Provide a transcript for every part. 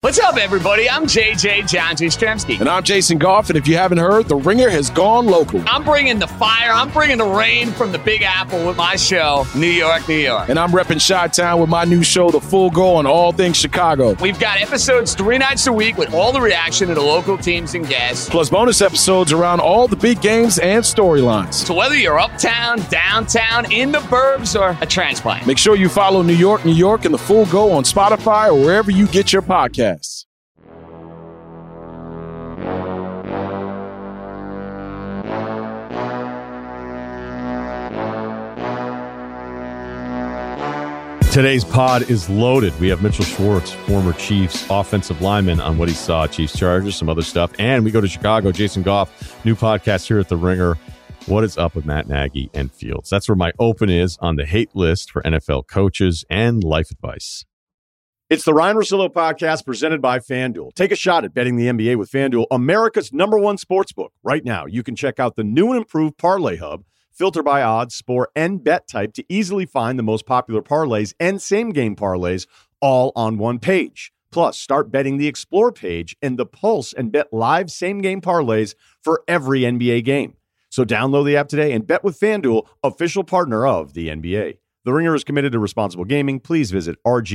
What's up, everybody? I'm JJ John Jastrzemski. And I'm Jason Goff, and if you haven't heard, The Ringer has gone local. I'm bringing the fire, I'm bringing the rain from the Big Apple with my show, New York, New York. And I'm repping Chi-Town with my new show, The Full Go, on all things Chicago. We've got episodes 3 nights a week with all the reaction to the local teams and guests. Plus bonus episodes around all the big games and storylines. So whether you're uptown, downtown, in the burbs, or a transplant, make sure you follow New York, New York, and The Full Go on Spotify or wherever you get your podcasts. Today's pod is loaded. We have Mitchell Schwartz, former Chiefs offensive lineman, on what he saw at Chiefs Chargers, some other stuff. And we go to Chicago. Jason Goff, new podcast here at The Ringer. What is up with Matt Nagy and Fields? That's where my open is on the hate list for NFL coaches and life advice. It's the Ryan Russillo podcast presented by FanDuel. Take a shot at betting the NBA with FanDuel, America's #1 sportsbook. Right now, you can check out the new and improved Parlay Hub. Filter by odds, sport, and bet type to easily find the most popular parlays and same-game parlays all on one page. Plus, start betting the Explore page and the Pulse and bet live same-game parlays for every NBA game. So download the app today and bet with FanDuel, official partner of the NBA. The Ringer is committed to responsible gaming. Please visit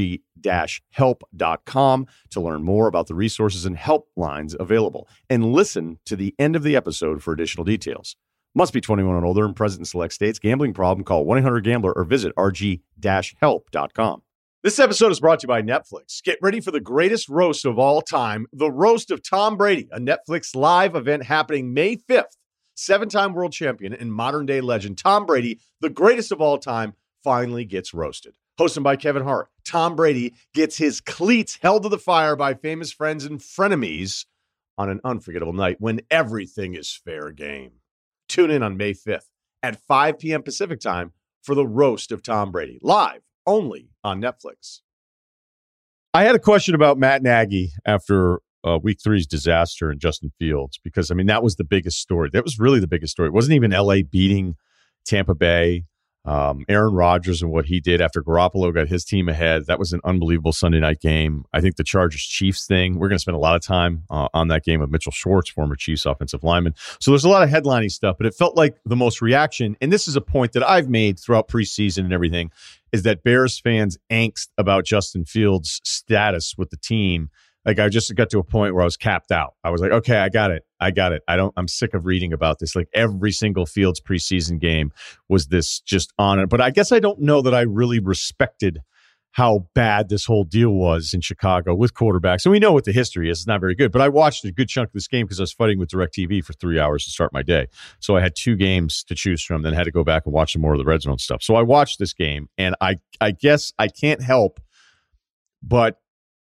rg-help.com to learn more about the resources and helplines available. And listen to the end of the episode for additional details. Must be 21 and older and present in select states. Gambling problem? Call 1-800-GAMBLER or visit rg-help.com. This episode is brought to you by Netflix. Get ready for the greatest roast of all time, the roast of Tom Brady, a Netflix live event happening May 5th. 7-time world champion and modern-day legend Tom Brady, the greatest of all time, finally gets roasted. Hosted by Kevin Hart, Tom Brady gets his cleats held to the fire by famous friends and frenemies on an unforgettable night when everything is fair game. Tune in on May 5th at 5 p.m. Pacific time for the roast of Tom Brady, live only on Netflix. I had a question about Matt Nagy after Week 3's disaster and Justin Fields, because, I mean, that was the biggest story. That was really the biggest story. It wasn't even L.A. beating Tampa Bay. Aaron Rodgers and what he did after Garoppolo got his team ahead. That was an unbelievable Sunday night game. I think the Chargers-Chiefs thing, we're going to spend a lot of time on that game with Mitchell Schwartz, former Chiefs offensive lineman. So there's a lot of headlining stuff, but it felt like the most reaction, and this is a point that I've made throughout preseason and everything, is that Bears fans' angst about Justin Fields' status with the team. Like, I just got to a point where I was capped out. I was like, okay, I got it. I'm sick of reading about this. Like, every single Fields preseason game was this just on it. But I guess I don't know that I really respected how bad this whole deal was in Chicago with quarterbacks. And we know what the history is. It's not very good. But I watched a good chunk of this game because I was fighting with DirecTV for 3 hours to start my day. So I had 2 games to choose from, then had to go back and watch some more of the red zone stuff. So I watched this game, and I guess I can't help but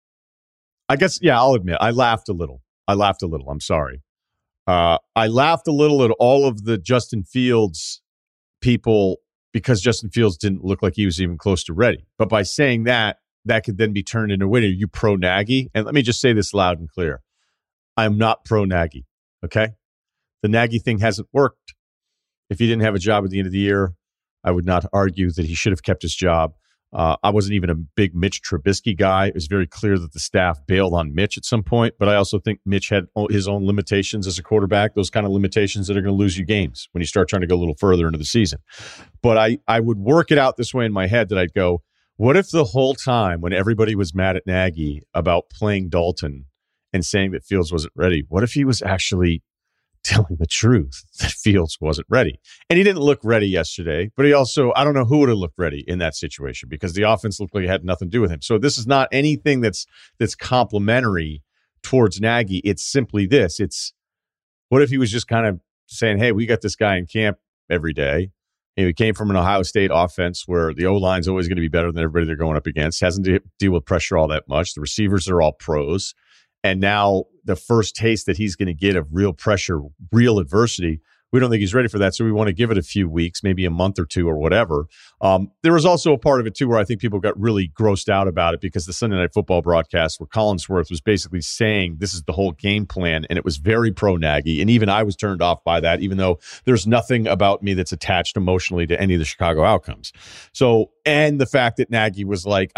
I guess, yeah, I'll admit, I laughed a little. I'm sorry. I laughed a little at all of the Justin Fields people because Justin Fields didn't look like he was even close to ready. But by saying that, that could then be turned into, wait, are you pro Nagy? And let me just say this loud and clear. I am not pro Nagy, okay? The Nagy thing hasn't worked. If he didn't have a job at the end of the year, I would not argue that he should have kept his job. I wasn't even a big Mitch Trubisky guy. It was very clear that the staff bailed on Mitch at some point, but I also think Mitch had his own limitations as a quarterback, those kind of limitations that are going to lose you games when you start trying to go a little further into the season. But I would work it out this way in my head that I'd go, what if the whole time when everybody was mad at Nagy about playing Dalton and saying that Fields wasn't ready, what if he was actually telling the truth that Fields wasn't ready? And he didn't look ready yesterday, but he also, I don't know who would have looked ready in that situation because the offense looked like it had nothing to do with him. So this is not anything that's complimentary towards Nagy. It's simply this. It's, what if he was just kind of saying, hey, we got this guy in camp every day. He came from an Ohio State offense where the O-line's always going to be better than everybody they're going up against. Hasn't to deal with pressure all that much. The receivers are all pros. And now the first taste that he's going to get of real pressure, real adversity We don't think he's ready for that, so we want to give it a few weeks, maybe a month or two or whatever. There was also a part of it, too, where I think people got really grossed out about it because the Sunday Night Football broadcast where Collinsworth was basically saying this is the whole game plan, and it was very pro-Nagy, and even I was turned off by that, even though there's nothing about me that's attached emotionally to any of the Chicago outcomes. So, and the fact that Nagy was like,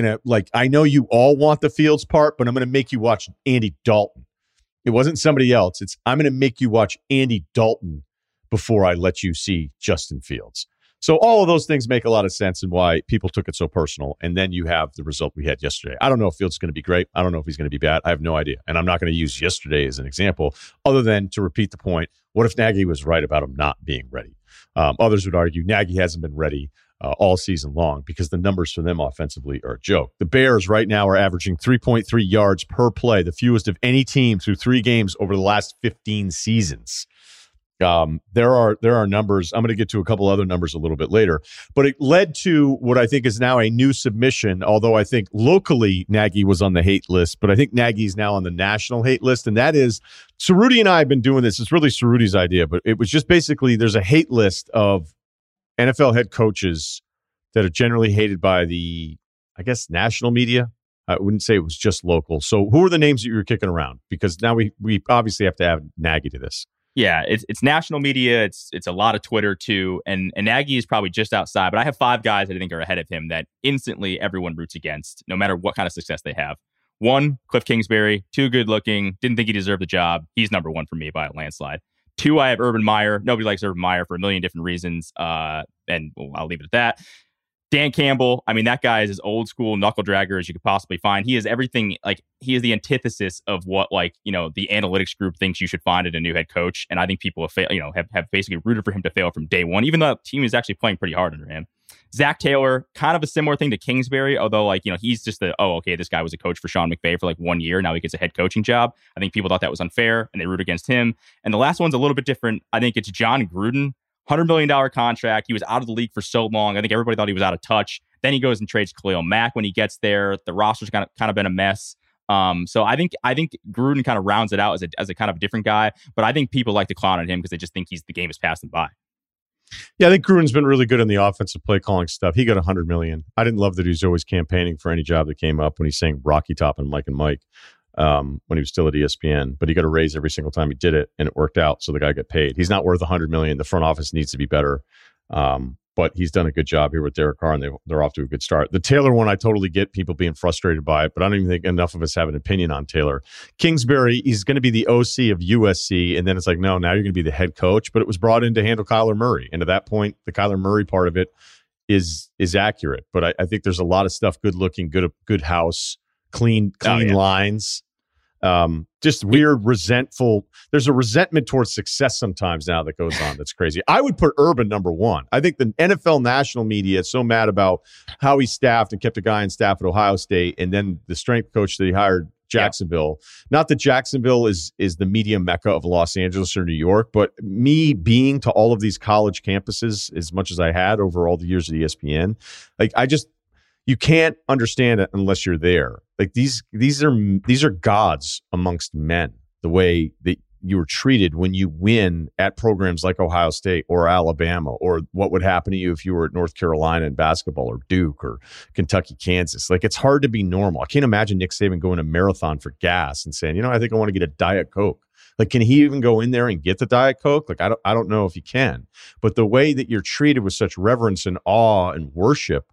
I know you all want the Fields part, but I'm going to make you watch Andy Dalton. It wasn't somebody else. I'm going to make you watch Andy Dalton before I let you see Justin Fields. So all of those things make a lot of sense and why people took it so personal. And then you have the result we had yesterday. I don't know if Fields is going to be great. I don't know if he's going to be bad. I have no idea. And I'm not going to use yesterday as an example other than to repeat the point. What if Nagy was right about him not being ready? Others would argue Nagy hasn't been ready all season long because the numbers for them offensively are a joke. The Bears right now are averaging 3.3 yards per play, the fewest of any team through 3 games over the last 15 seasons. There are numbers. I'm going to get to a couple other numbers a little bit later, but it led to what I think is now a new submission. Although I think locally Nagy was on the hate list, but I think Nagy's now on the national hate list. And that is, Cerruti and I have been doing this. It's really Cerruti's idea, but it was just basically there's a hate list of NFL head coaches that are generally hated by the, I guess, national media. I wouldn't say it was just local. So who are the names that you were kicking around? Because now we obviously have to add Nagy to this. Yeah, it's national media. It's a lot of Twitter too, and Nagy is probably just outside. But I have 5 guys that I think are ahead of him that instantly everyone roots against, no matter what kind of success they have. 1, Cliff Kingsbury, too good looking. Didn't think he deserved the job. He's number 1 for me by a landslide. 2, I have Urban Meyer. Nobody likes Urban Meyer for a million different reasons, and I'll leave it at that. Dan Campbell, I mean, that guy is as old school knuckle dragger as you could possibly find. He is everything, like, he is the antithesis of what, like, you know, the analytics group thinks you should find in a new head coach. And I think people have basically rooted for him to fail from day one, even though the team is actually playing pretty hard under him. Zach Taylor, kind of a similar thing to Kingsbury, although, like, you know, he's just this guy was a coach for Sean McVay for like 1 year. Now he gets a head coaching job. I think people thought that was unfair and they root against him. And the last one's a little bit different. I think it's John Gruden. $100 million contract. He was out of the league for so long. I think everybody thought he was out of touch. Then he goes and trades Khalil Mack when he gets there. The roster's kind of been a mess. So I think Gruden kind of rounds it out as a kind of different guy. But I think people like to clown on him because they just think the game is passing by. Yeah, I think Gruden's been really good on the offensive play calling stuff. He got $100 million. I didn't love that he was always campaigning for any job that came up when he sang Rocky Top and Mike and Mike. When he was still at ESPN, but he got a raise every single time he did it, and it worked out. So the guy got paid. He's not worth $100 million. The front office needs to be better, but he's done a good job here with Derek Carr, and they're off to a good start. The Taylor one, I totally get people being frustrated by it, but I don't even think enough of us have an opinion on Taylor. Kingsbury, he's going to be the OC of USC, and then it's like, no, now you're going to be the head coach. But it was brought in to handle Kyler Murray, and at that point, the Kyler Murray part of it is accurate. But I think there's a lot of stuff, good looking, good house. Clean lines, just weird, resentful. There's a resentment towards success sometimes now that goes on. That's crazy. I would put Urban number 1. I think the NFL national media is so mad about how he staffed and kept a guy on staff at Ohio State, and then the strength coach that he hired, Jacksonville. Yeah. Not that Jacksonville is the media mecca of Los Angeles or New York, but me being to all of these college campuses as much as I had over all the years at ESPN, like you can't understand it unless you're there. Like these are gods amongst men. The way that you were treated when you win at programs like Ohio State or Alabama, or what would happen to you if you were at North Carolina in basketball, or Duke, or Kentucky, Kansas. Like, it's hard to be normal. I can't imagine Nick Saban going to Marathon for gas and saying, I think I want to get a Diet Coke. Like, can he even go in there and get the Diet Coke? Like, I don't know if he can. But the way that you're treated with such reverence and awe and worship.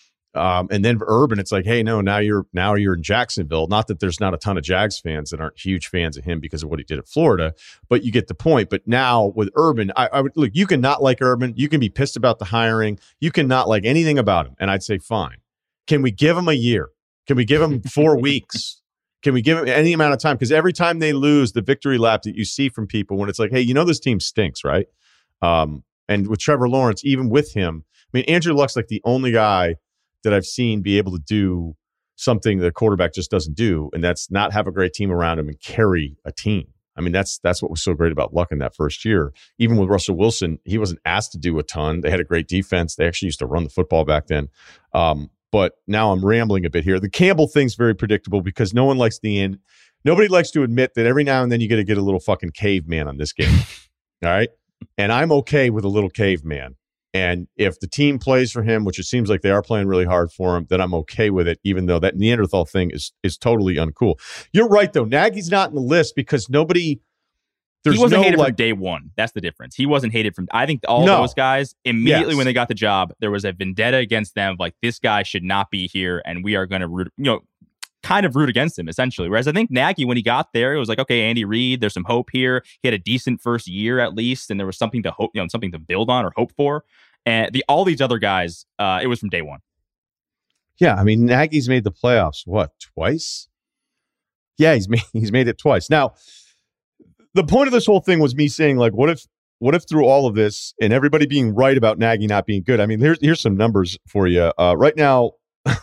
And then for Urban, it's like, hey, no, now you're in Jacksonville. Not that there's not a ton of Jags fans that aren't huge fans of him because of what he did at Florida, but you get the point. But now with Urban, I would look. You can not like Urban. You can be pissed about the hiring. You can not like anything about him, and I'd say fine. Can we give him a year? Can we give him 4 weeks? Can we give him any amount of time? Because every time they lose, the victory lap that you see from people when it's like, hey, this team stinks, right? And with Trevor Lawrence, even with him, I mean, Andrew Luck's like the only guy that I've seen be able to do something the quarterback just doesn't do, and that's not have a great team around him and carry a team. I mean, that's what was so great about Luck in that first year. Even with Russell Wilson, he wasn't asked to do a ton. They had a great defense. They actually used to run the football back then. But now I'm rambling a bit here. The Campbell thing's very predictable because nobody likes to admit that every now and then you got to get a little fucking caveman on this game. All right? And I'm okay with a little caveman. And if the team plays for him, which it seems like they are playing really hard for him, then I'm okay with it, even though that Neanderthal thing is totally uncool. You're right, though. Nagy's not in the list because nobody... He wasn't hated from day one. That's the difference. He wasn't hated from... I think all those guys, immediately when they got the job, there was a vendetta against them. Like, this guy should not be here, and we are going to root, kind of root against him, essentially. Whereas I think Nagy, when he got there, it was like, okay, Andy Reid, there's some hope here. He had a decent first year at least, and there was something to hope, something to build on or hope for. And all these other guys, it was from day one. Yeah, I mean, Nagy's made the playoffs, twice? Yeah, he's made it twice. Now, the point of this whole thing was me saying, like, what if through all of this and everybody being right about Nagy not being good? I mean, here's some numbers for you. Right now,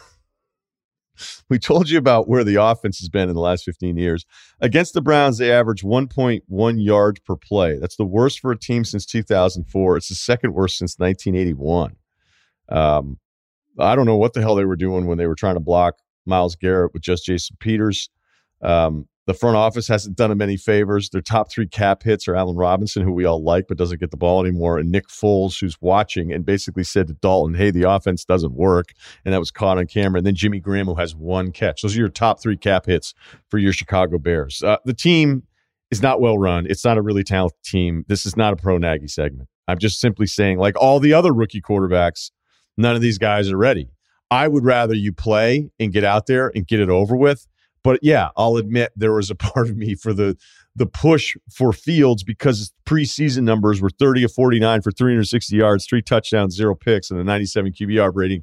we told you about where the offense has been in the last 15 years. Against the Browns, they average 1.1 yards per play. That's the worst for a team since 2004. It's the second worst since 1981. I don't know what the hell they were doing when they were trying to block Myles Garrett with just Jason Peters. The front office hasn't done him any favors. Their top three cap hits are Allen Robinson, who we all like but doesn't get the ball anymore, and Nick Foles, who's watching and basically said to Dalton, hey, the offense doesn't work, and that was caught on camera. And then Jimmy Graham, who has one catch. Those are your top three cap hits for your Chicago Bears. The team is not well run. It's not a really talented team. This is not a pro Nagy segment. I'm just simply saying, like all the other rookie quarterbacks, none of these guys are ready. I would rather you play and get out there and get it over with. But yeah, I'll admit there was a part of me for the push for Fields because preseason numbers were 30 of 49 for 360 yards, 3 touchdowns, 0 picks, and a 97 QBR rating.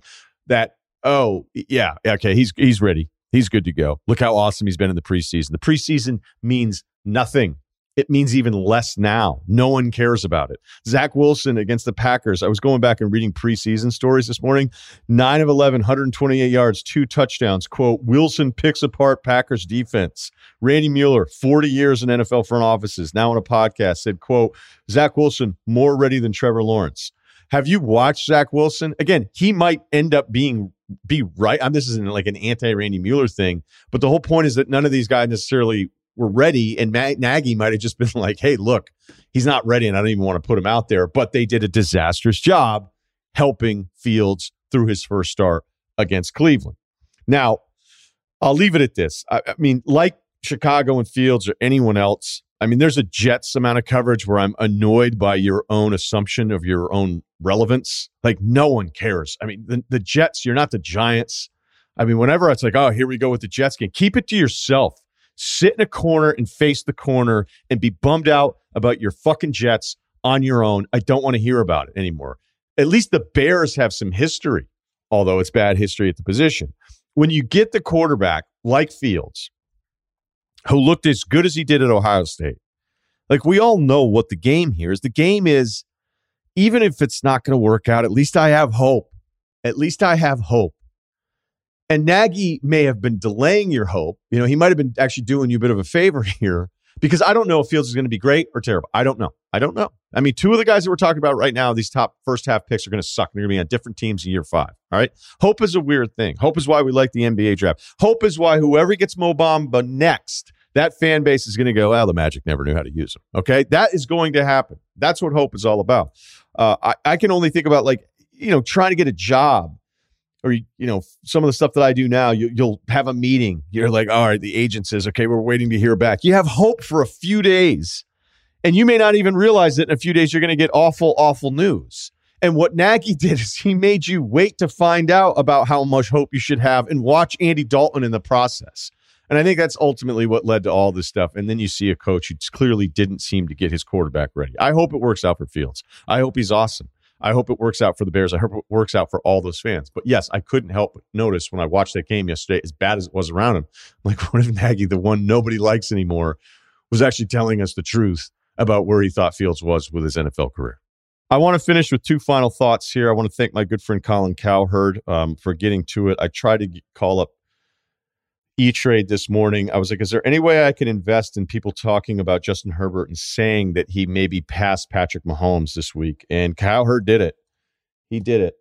He's ready. He's good to go. Look how awesome he's been in the preseason. The preseason means nothing. It means even less now. No one cares about it. Zach Wilson against the Packers. I was going back and reading preseason stories this morning. 9 of 11, 128 yards, 2 touchdowns. Quote, Wilson picks apart Packers defense. Randy Mueller, 40 years in NFL front offices, now on a podcast, said, quote, Zach Wilson, more ready than Trevor Lawrence. Have you watched Zach Wilson? Again, he might end up be right. This isn't like an anti-Randy Mueller thing, but the whole point is that none of these guys necessarily were ready, and Nagy might have just been like, hey, look, he's not ready, and I don't even want to put him out there. But they did a disastrous job helping Fields through his first start against Cleveland. Now, I'll leave it at this. I mean, like Chicago and Fields or anyone else, I mean, there's a Jets amount of coverage where I'm annoyed by your own assumption of your own relevance. Like, no one cares. I mean, the Jets, you're not the Giants. I mean, whenever it's like, oh, here we go with the Jets game, keep it to yourself. Sit in a corner and face the corner and be bummed out about your fucking Jets on your own. I don't want to hear about it anymore. At least the Bears have some history, although it's bad history at the position. When you get the quarterback like Fields, who looked as good as he did at Ohio State, like we all know what the game here is. The game is, even if it's not going to work out, at least I have hope. At least I have hope. And Nagy may have been delaying your hope. He might have been actually doing you a bit of a favor here because I don't know if Fields is going to be great or terrible. I don't know. I mean, 2 of the guys that we're talking about right now, these top first half picks are going to suck. They're going to be on different teams in year 5. All right. Hope is a weird thing. Hope is why we like the NBA draft. Hope is why whoever gets Mo Bamba next, that fan base is going to go, well, the Magic never knew how to use him. Okay. That is going to happen. That's what hope is all about. I can only think about trying to get a job. Or, some of the stuff that I do now, you'll have a meeting. You're like, all right, the agent says, okay, we're waiting to hear back. You have hope for a few days, and you may not even realize that in a few days you're going to get awful, awful news. And what Nagy did is he made you wait to find out about how much hope you should have and watch Andy Dalton in the process. And I think that's ultimately what led to all this stuff. And then you see a coach who clearly didn't seem to get his quarterback ready. I hope it works out for Fields. I hope he's awesome. I hope it works out for the Bears. I hope it works out for all those fans. But yes, I couldn't help but notice when I watched that game yesterday, as bad as it was around him, like, what if Nagy, the one nobody likes anymore, was actually telling us the truth about where he thought Fields was with his NFL career? I want to finish with 2 final thoughts here. I want to thank my good friend Colin Cowherd for getting to it. I tried to call up E-Trade this morning. I was like, is there any way I can invest in people talking about Justin Herbert and saying that he may be past Patrick Mahomes this week? And Cowherd did it. He did it.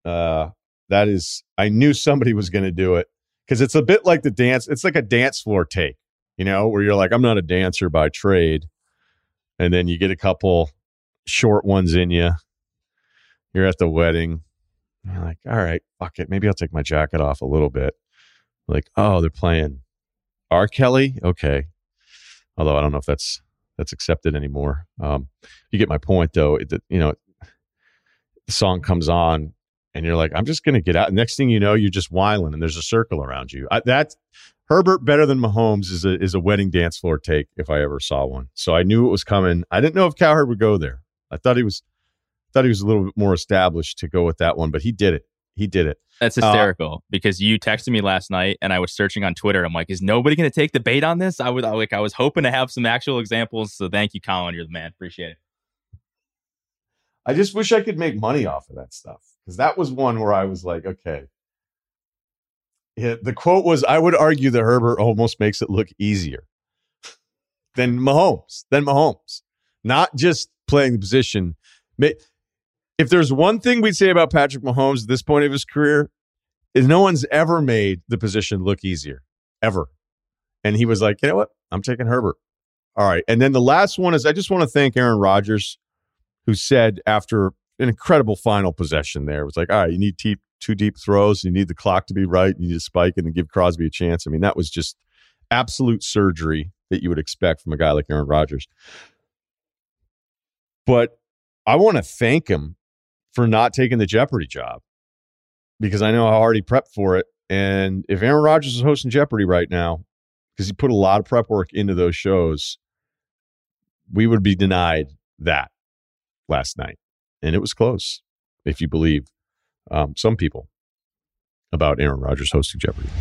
I knew somebody was going to do it because it's a bit like the dance. It's like a dance floor take, where you're like, I'm not a dancer by trade. And then you get a couple short ones in you. You're at the wedding. You're like, all right, fuck it. Maybe I'll take my jacket off a little bit. Like, oh, they're playing R. Kelly? Okay. Although I don't know if that's accepted anymore. You get my point, though. The song comes on, and you're like, I'm just going to get out. Next thing you know, you're just whiling, and there's a circle around you. That's Herbert better than Mahomes is a wedding dance floor take if I ever saw one. So I knew it was coming. I didn't know if Cowherd would go there. I thought he was a little bit more established to go with that one, but he did it. That's hysterical because you texted me last night and I was searching on Twitter. I'm like, is nobody going to take the bait on this? I was hoping to have some actual examples. So thank you, Colin. You're the man. Appreciate it. I just wish I could make money off of that stuff because that was one where I was like, okay. Yeah, the quote was, I would argue that Herbert almost makes it look easier than Mahomes. Not just playing the position. If there's one thing we'd say about Patrick Mahomes at this point of his career, is no one's ever made the position look easier, ever. And he was like, you know what? I'm taking Herbert. All right. And then the last one is I just want to thank Aaron Rodgers, who said after an incredible final possession there, it was like, all right, you need two deep throws. You need the clock to be right. You need to spike it and give Crosby a chance. I mean, that was just absolute surgery that you would expect from a guy like Aaron Rodgers. But I want to thank him for not taking the Jeopardy job because I know how hard he prepped for it. And if Aaron Rodgers is hosting Jeopardy right now, because he put a lot of prep work into those shows, we would be denied that last night. And it was close, if you believe some people about Aaron Rodgers hosting Jeopardy.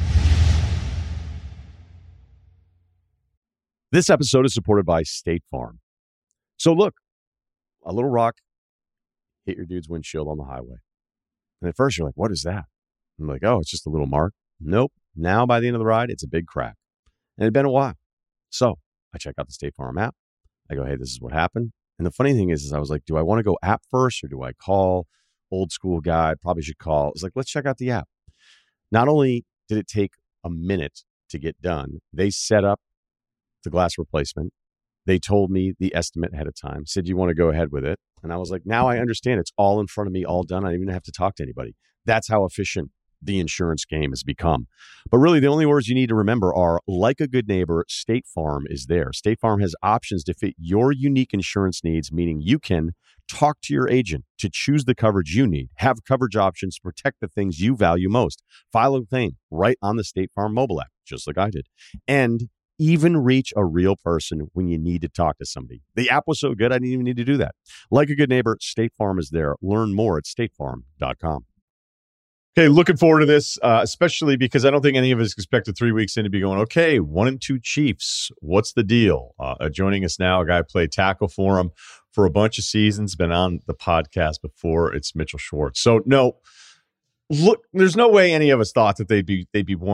This episode is supported by State Farm. So look, a little rock hit your dude's windshield on the highway. And at first you're like, what is that? I'm like, oh, it's just a little mark. Nope. Now by the end of the ride, it's a big crack. And it'd been a while. So I check out the State Farm app. I go, hey, this is what happened. And the funny thing is I was like, do I want to go app first or do I call? Old school guy, probably should call. It's like, let's check out the app. Not only did it take a minute to get done, they set up the glass replacement. They told me the estimate ahead of time, said, you want to go ahead with it? And I was like, now I understand. It's all in front of me, all done. I don't even have to talk to anybody. That's how efficient the insurance game has become. But really, the only words you need to remember are, like a good neighbor, State Farm is there. State Farm has options to fit your unique insurance needs, meaning you can talk to your agent to choose the coverage you need, have coverage options to protect the things you value most, file a claim right on the State Farm mobile app, just like I did, and even reach a real person when you need to talk to somebody. The app was so good, I didn't even need to do that. Like a good neighbor, State Farm is there. Learn more at statefarm.com. Okay, looking forward to this, especially because I don't think any of us expected 3 weeks in to be going, okay, 1-2 Chiefs. What's the deal? Joining us now, a guy who played tackle for him for a bunch of seasons, been on the podcast before. It's Mitchell Schwartz. So, no, look, there's no way any of us thought that they'd be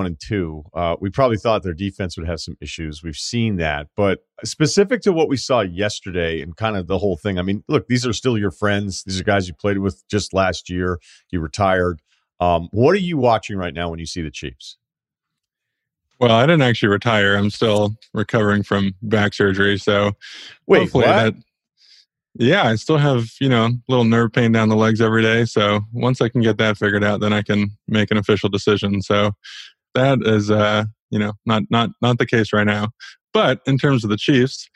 1-2. We probably thought their defense would have some issues. We've seen that. But specific to what we saw yesterday and kind of the whole thing, I mean, look, these are still your friends. These are guys you played with just last year. You retired. What are you watching right now when you see the Chiefs? Well, I didn't actually retire. I'm still recovering from back surgery. So wait, what? Yeah, I still have, little nerve pain down the legs every day. So once I can get that figured out, then I can make an official decision. So that is, not the case right now. But in terms of the Chiefs,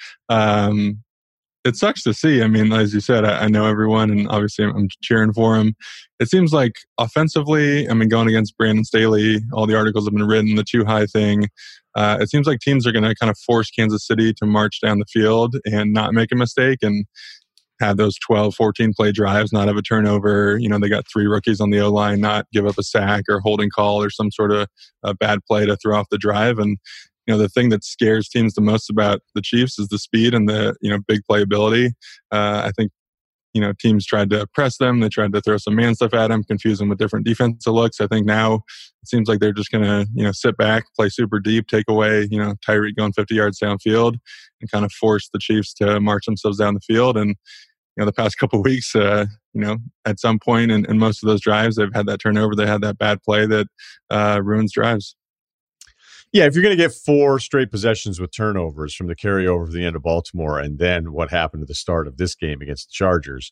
it sucks to see. I mean, as you said, I know everyone, and obviously I'm cheering for him. It seems like offensively, I mean, going against Brandon Staley, all the articles have been written, the too high thing. It seems like teams are going to kind of force Kansas City to march down the field and not make a mistake and have those 12, 14 play drives, not have a turnover. They got 3 rookies on the O-line, not give up a sack or holding call or some sort of a bad play to throw off the drive. And the thing that scares teams the most about the Chiefs is the speed and the, big playability. I think, teams tried to press them. They tried to throw some man stuff at them, confuse them with different defensive looks. I think now it seems like they're just going to, sit back, play super deep, take away, Tyreek going 50 yards downfield and kind of force the Chiefs to march themselves down the field. And, the past couple of weeks, at some point in most of those drives, they've had that turnover. They had that bad play that ruins drives. Yeah, if you're going to get 4 straight possessions with turnovers from the carryover of the end of Baltimore, and then what happened at the start of this game against the Chargers,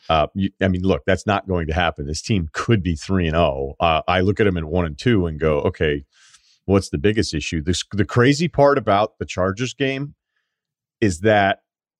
look, that's not going to happen. This team could be 3-0. I look at them at 1-2 and go, okay, what's the biggest issue? The crazy part about the Chargers game is that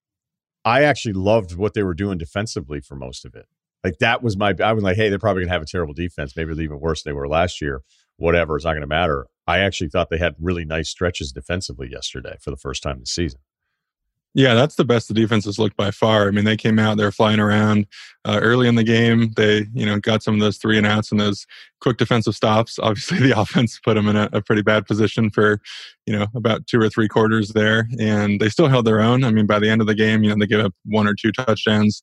I actually loved what they were doing defensively for most of it. Like that was I was like, hey, they're probably going to have a terrible defense. Maybe they're even worse than they were last year. Whatever, it's not going to matter. I actually thought they had really nice stretches defensively yesterday for the first time this season. Yeah, that's the best the defense has looked by far. I mean, they came out, they were flying around early in the game. They, got some of those 3 and outs and those quick defensive stops. Obviously, the offense put them in a pretty bad position for, about 2 or 3 quarters there. And they still held their own. I mean, by the end of the game, they gave up 1 or 2 touchdowns.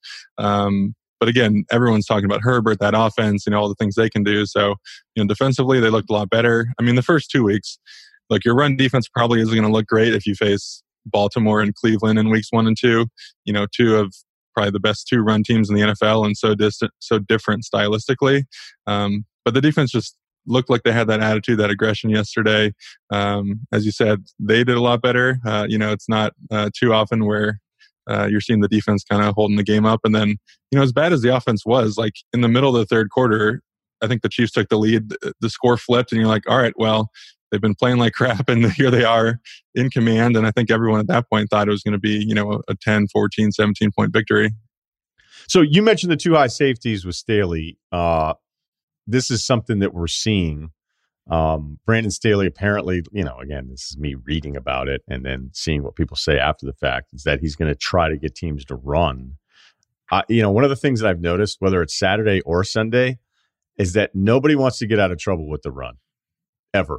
But again, everyone's talking about Herbert, that offense, all the things they can do. So, defensively, they looked a lot better. I mean, the first 2 weeks, like your run defense probably isn't going to look great if you face Baltimore and Cleveland in weeks 1 and 2, 2 of probably the best 2 run teams in the NFL and so different stylistically. But the defense just looked like they had that attitude, that aggression yesterday. As you said, they did a lot better. It's not too often where you're seeing the defense kind of holding the game up. And then, as bad as the offense was, like in the middle of the third quarter, I think the Chiefs took the lead. The score flipped and you're like, all right, well, they've been playing like crap and here they are in command. And I think everyone at that point thought it was going to be, a 10, 14, 17 point victory. So you mentioned the 2 high safeties with Staley. This is something that we're seeing. Brandon Staley apparently, again, this is me reading about it and then seeing what people say after the fact, is that he's going to try to get teams to run. One of the things that I've noticed, whether it's Saturday or Sunday, is that nobody wants to get out of trouble with the run ever.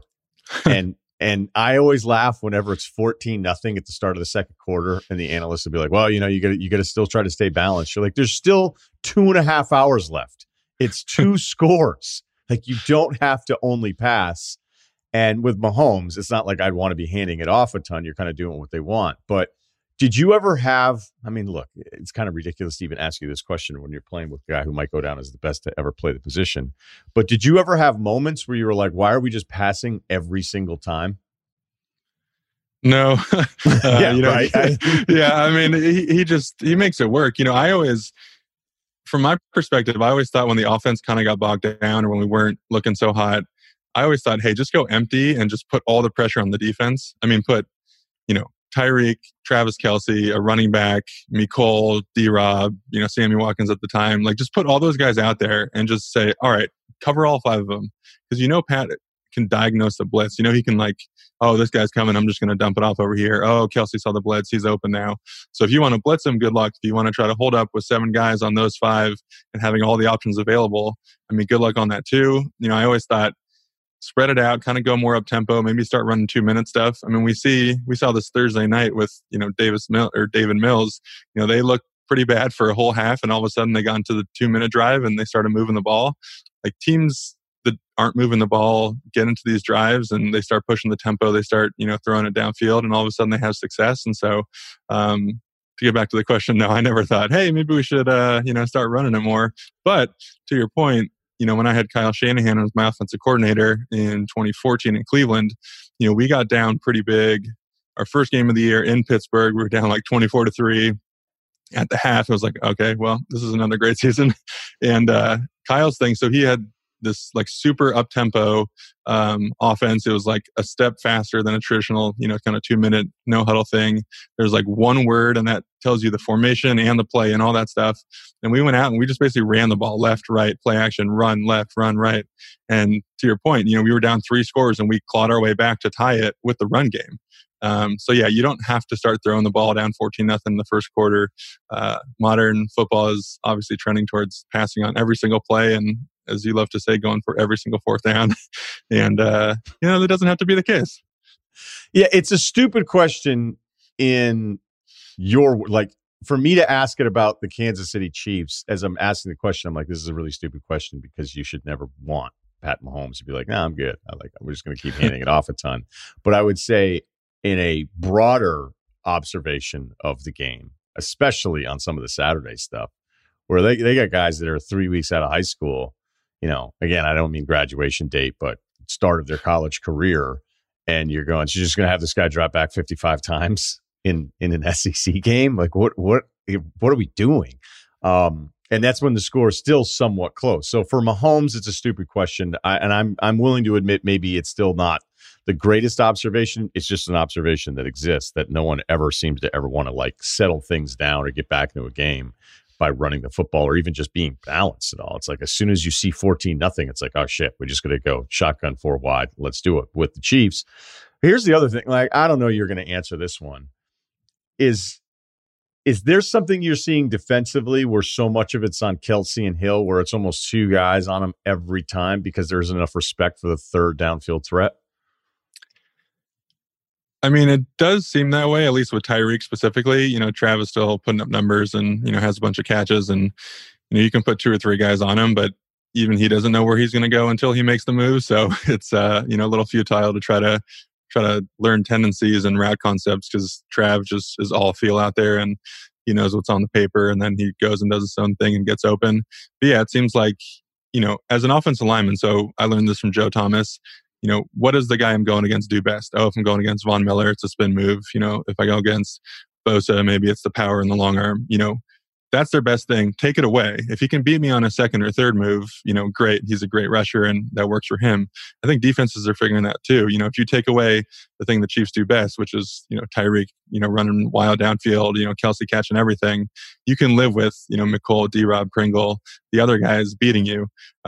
And I always laugh whenever it's 14-0 at the start of the second quarter, and the analysts will be like, "Well, you got to still try to stay balanced." You're like, "There's still 2.5 hours left. It's 2 scores. Like you don't have to only pass." And with Mahomes, it's not like I'd want to be handing it off a ton. You're kind of doing what they want. But did you ever have? I mean, look, it's kind of ridiculous to even ask you this question when you're playing with a guy who might go down as the best to ever play the position. But did you ever have moments where you were like, "Why are we just passing every single time?" No. Right. I mean, he makes it work. I always, from my perspective, I always thought when the offense kind of got bogged down or when we weren't looking so hot, I always thought, hey, just go empty and just put all the pressure on the defense. I mean, put, Tyreek, Travis Kelce, a running back, Mecole, D-Rob, Sammy Watkins at the time. Like, just put all those guys out there and just say, all right, cover all 5 of them. Because Pat can diagnose the blitz. He can like, oh, this guy's coming. I'm just going to dump it off over here. Oh, Kelce saw the blitz. He's open now. So if you want to blitz him, good luck. If you want to try to hold up with 7 guys on those 5 and having all the options available, I mean, good luck on that too. I always thought, spread it out, kind of go more up tempo, maybe start running 2-minute stuff. I mean, we saw this Thursday night with, David Mills. They looked pretty bad for a whole half, and all of a sudden they got into the 2-minute drive and they started moving the ball. Like teams that aren't moving the ball get into these drives and they start pushing the tempo, they start, throwing it downfield, and all of a sudden they have success. And so to get back to the question, no, I never thought, hey, maybe we should, start running it more. But to your point, when I had Kyle Shanahan as my offensive coordinator in 2014 in Cleveland, we got down pretty big. Our first game of the year in Pittsburgh, we were down like 24-3. At the half, I was like, okay, well, this is another great season. And Kyle's thing, so he had this like super up-tempo offense. It was like a step faster than a traditional, kind of 2-minute no huddle thing. There's like one word and that tells you the formation and the play and all that stuff. And we went out and we just basically ran the ball left, right, play action, run left, run right. And to your point, we were down 3 scores and we clawed our way back to tie it with the run game. So yeah, you don't have to start throwing the ball down 14-0 in the first quarter. Modern football is obviously trending towards passing on every single play, and as you love to say, going for every single 4th down. And that doesn't have to be the case. Yeah, it's a stupid question in your for me to ask it about the Kansas City Chiefs. As I'm asking the question, I'm like, this is a really stupid question because you should never want Pat Mahomes to be like, nah, I'm good. We're just going to keep handing it off a ton. But I would say, in a broader observation of the game, especially on some of the Saturday stuff, where they got guys that are 3 weeks out of high school, again, I don't mean graduation date, but start of their college career, and you're going, she's just going to have this guy drop back 55 times in an SEC game. Like what are we doing? And that's when the score is still somewhat close. So for Mahomes, it's a stupid question. I'm willing to admit maybe it's still not the greatest observation. It's just an observation that exists, that no one ever seems to ever want to like settle things down or get back into a game by running the football or even just being balanced at all. It's like as soon as you see 14-0, it's like, oh shit, we're just going to go shotgun 4 wide. Let's do it with the Chiefs. Here's the other thing. Like, I don't know, you're going to answer this one. Is there something you're seeing defensively where so much of it's on Kelce and Hill, where it's almost 2 guys on them every time because there's enough respect for the third downfield threat? I mean, it does seem that way, at least with Tyreek specifically. You know, Travis still putting up numbers and, you know, has a bunch of catches, and, you know, you can put 2 or 3 guys on him, but even he doesn't know where he's going to go until he makes the move. So it's, you know, a little futile to try to learn tendencies and route concepts, because Trav just is all feel out there and he knows what's on the paper, and then he goes and does his own thing and gets open. But yeah, it seems like, you know, as an offensive lineman, so I learned this from Joe Thomas, you know, what does the guy I'm going against do best? Oh, if I'm going against Von Miller, it's a spin move. You know, if I go against Bosa, maybe it's the power and the long arm. You know, that's their best thing. Take it away. If he can beat me on a second or third move, you know, great. He's a great rusher and that works for him. I think defenses are figuring that too. You know, if you take away the thing the Chiefs do best, which is, you know, Tyreek, you know, running wild downfield, you know, Kelce catching everything, you can live with, you know, McCole, D-Rob, Pringle, the other guys beating you.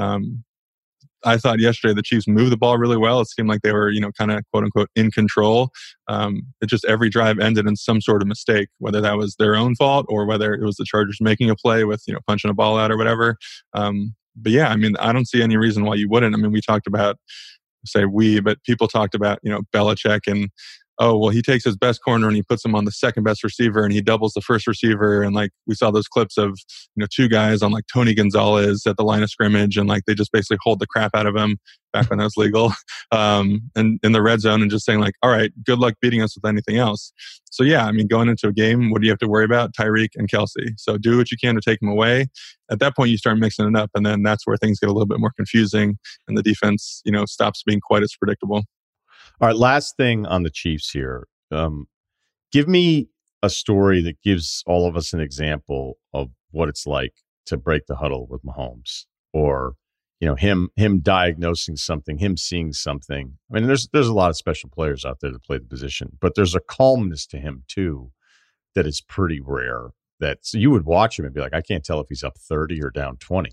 I thought yesterday the Chiefs moved the ball really well. It seemed like they were, you know, kind of quote unquote in control. It just every drive ended in some sort of mistake, whether that was their own fault or whether it was the Chargers making a play with, you know, punching a ball out or whatever. But yeah, I mean, I don't see any reason why you wouldn't. I mean, we talked about, but people talked about, you know, Belichick and, oh, well, he takes his best corner and he puts him on the second best receiver and he doubles the first receiver. And like we saw those clips of, you know, 2 guys on like Tony Gonzalez at the line of scrimmage, and like they just basically hold the crap out of him back when that was legal, and in the red zone, and just saying like, all right, good luck beating us with anything else. So yeah, I mean, going into a game, what do you have to worry about? Tyreek and Kelce. So do what you can to take them away. At that point, you start mixing it up, and then that's where things get a little bit more confusing and the defense, you know, stops being quite as predictable. All right, last thing on the Chiefs here. Give me a story that gives all of us an example of what it's like to break the huddle with Mahomes, or, you know, him diagnosing something, him seeing something. I mean, there's a lot of special players out there that play the position, but there's a calmness to him too that is pretty rare. That you would watch him and be like, I can't tell if he's up 30 or down 20.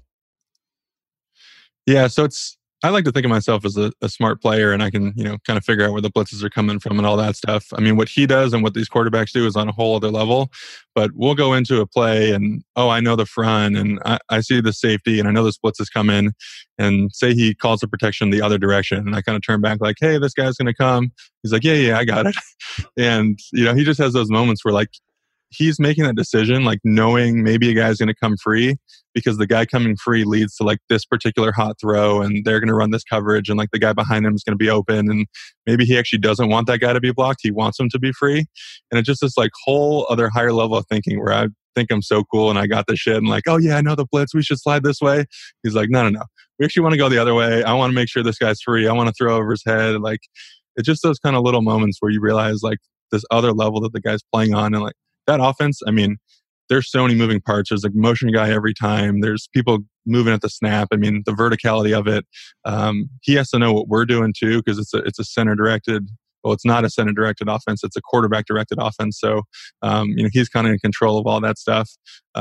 Yeah, so I like to think of myself as a smart player, and I can, you know, kind of figure out where the blitzes are coming from and all that stuff. I mean, what he does and what these quarterbacks do is on a whole other level. But we'll go into a play and, oh, I know the front and I see the safety and I know this blitz is coming, and say he calls the protection the other direction, and I kind of turn back like, hey, this guy's going to come. He's like, yeah, I got it. And, you know, he just has those moments where like he's making that decision, like knowing maybe a guy's going to come free because the guy coming free leads to like this particular hot throw, and they're going to run this coverage, and like the guy behind him is going to be open, and maybe he actually doesn't want that guy to be blocked. He wants him to be free. And it's just this like whole other higher level of thinking where I think I'm so cool and I got this shit, and like, oh yeah, I know the blitz, we should slide this way. He's like, no. We actually want to go the other way. I want to make sure this guy's free. I want to throw over his head. Like, it's just those kind of little moments where you realize like this other level that the guy's playing on. And like that offense, I mean, there's so many moving parts. There's a motion guy every time. There's people moving at the snap. I mean, the verticality of it. He has to know what we're doing too, because it's a center directed. Well, it's not a center directed offense. It's a quarterback directed offense. So, you know, he's kind of in control of all that stuff.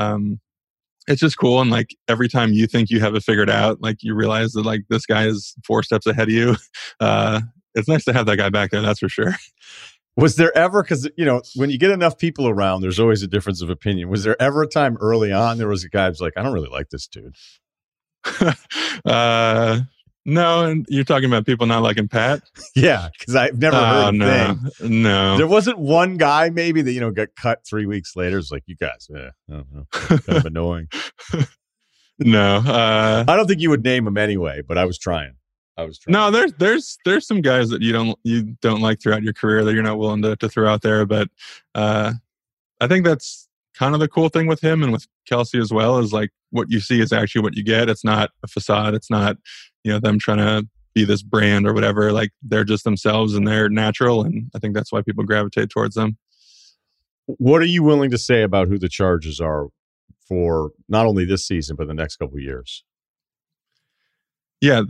It's just cool. And like every time you think you have it figured out, like you realize that like this guy is 4 steps ahead of you. It's nice to have that guy back there. That's for sure. Was there ever, because, you know, when you get enough people around, there's always a difference of opinion. Was there ever a time early on there was a guy who's like, I don't really like this dude? No, and you're talking about people not liking Pat? Yeah, because I've never heard a thing. No. There wasn't one guy maybe that, you know, got cut 3 weeks later. It's like, you guys, I don't know, kind of annoying. No. I don't think you would name him anyway, but I was trying. No, there's some guys that you don't like throughout your career that you're not willing to throw out there, but I think that's kind of the cool thing with him and with Kelce as well, is like what you see is actually what you get. It's not a facade. It's not, you know, them trying to be this brand or whatever. Like they're just themselves and they're natural. And I think that's why people gravitate towards them. What are you willing to say about who the Chargers are for not only this season, but the next couple of years? Yeah,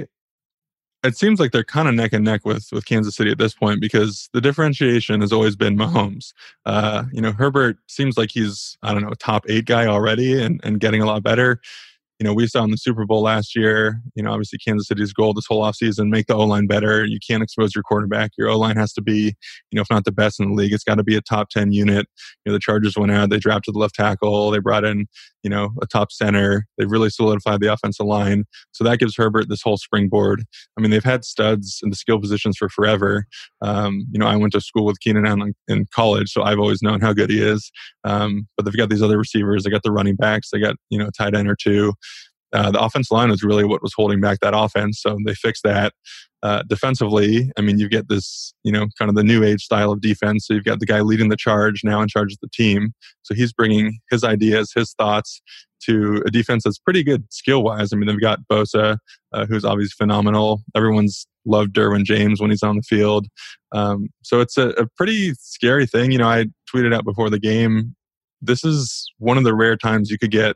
it seems like they're kind of neck and neck with Kansas City at this point, because the differentiation has always been Mahomes. Herbert seems like he's, I don't know, a top 8 guy already and getting a lot better. We saw in the Super Bowl last year, obviously Kansas City's goal this whole offseason, make the O-line better. You can't expose your quarterback. Your O-line has to be, if not the best in the league, it's got to be a top 10 unit. The Chargers went out, they drafted the left tackle, they brought in, a top center. They've really solidified the offensive line. So that gives Herbert this whole springboard. I mean, they've had studs in the skill positions for forever. I went to school with Keenan Allen in college, so I've always known how good he is. But they've got these other receivers. They got the running backs. They got, a tight end or two. The offensive line was really what was holding back that offense. So they fixed that. Defensively, I mean, you get this, kind of the new age style of defense. So you've got the guy leading the charge, now in charge of the team. So he's bringing his ideas, his thoughts to a defense that's pretty good skill-wise. I mean, they've got Bosa, who's obviously phenomenal. Everyone's loved Derwin James when he's on the field. So it's a pretty scary thing. I tweeted out before the game, this is one of the rare times you could get,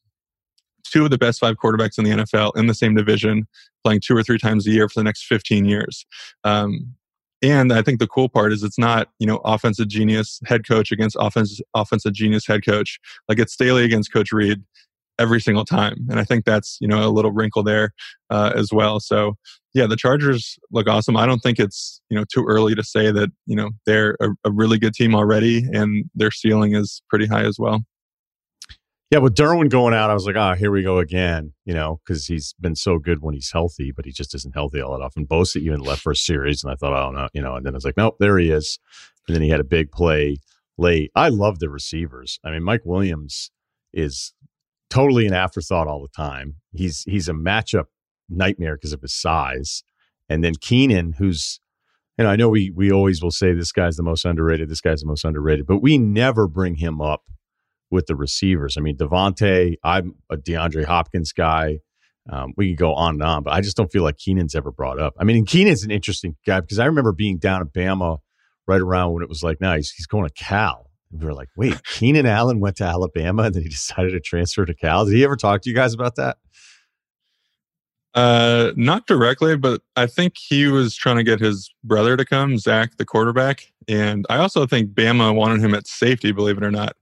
2 of the best 5 quarterbacks in the NFL in the same division, playing 2 or 3 times a year for the next 15 years. And I think the cool part is it's not, offensive genius head coach against offensive genius head coach. Like it's Staley against Coach Reed every single time. And I think that's, a little wrinkle there as well. So yeah, the Chargers look awesome. I don't think it's, too early to say that, they're a really good team already and their ceiling is pretty high as well. Yeah, with Derwin going out, I was like, here we go again, because he's been so good when he's healthy, but he just isn't healthy all that often. Bosa even left for a series, and I thought, oh, no, and then I was like, nope, there he is. And then he had a big play late. I love the receivers. I mean, Mike Williams is totally an afterthought all the time. He's a matchup nightmare because of his size. And then Keenan, who's, I know we always will say this guy's the most underrated, but we never bring him up with the receivers. I mean, Devontae, I'm a DeAndre Hopkins guy. We can go on and on, but I just don't feel like Keenan's ever brought up. I mean, Keenan's an interesting guy because I remember being down at Bama right around when it was like, he's going to Cal. And we were like, wait, Keenan Allen went to Alabama and then he decided to transfer to Cal. Did he ever talk to you guys about that? Not directly, but I think he was trying to get his brother to come, Zach, the quarterback. And I also think Bama wanted him at safety, believe it or not.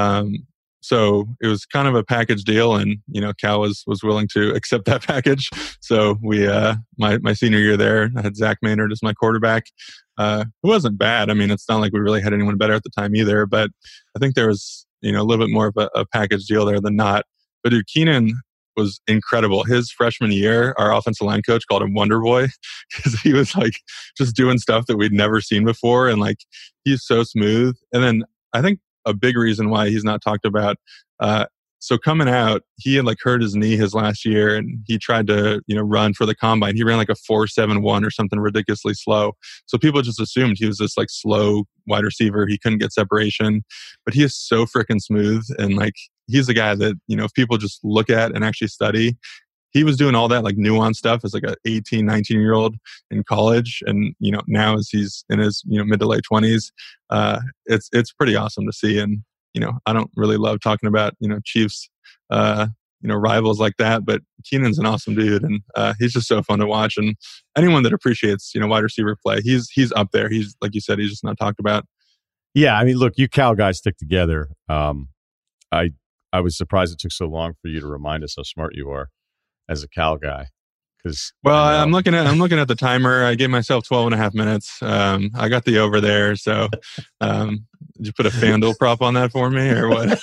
So it was kind of a package deal, and Cal was willing to accept that package. So we, my senior year there, I had Zach Maynard as my quarterback. It wasn't bad. I mean, it's not like we really had anyone better at the time either, but I think there was a little bit more of a package deal there than not. But dude, Keenan was incredible. His freshman year, our offensive line coach called him Wonder Boy because he was like just doing stuff that we'd never seen before, and like he's so smooth. And then I think a big reason why he's not talked about. So coming out, he had like hurt his knee his last year, and he tried to run for the combine. He ran like a 4.71 or something ridiculously slow. So people just assumed he was this like slow wide receiver. He couldn't get separation, but he is so freaking smooth. And like he's the guy that if people just look at and actually study. He was doing all that like nuanced stuff as like a 18, 19-year-old in college. And, now as he's in his, mid to late 20s, it's pretty awesome to see. And, I don't really love talking about, Chiefs, rivals like that, but Keenan's an awesome dude. And he's just so fun to watch. And anyone that appreciates, wide receiver play, he's up there. He's, like you said, he's just not talked about. Yeah. I mean, look, you Cal guys stick together. I was surprised it took so long for you to remind us how smart you are as a Cal guy. I'm looking at the timer. I gave myself 12 and a half minutes. I got the over there. So did you put a FanDuel prop on that for me or what?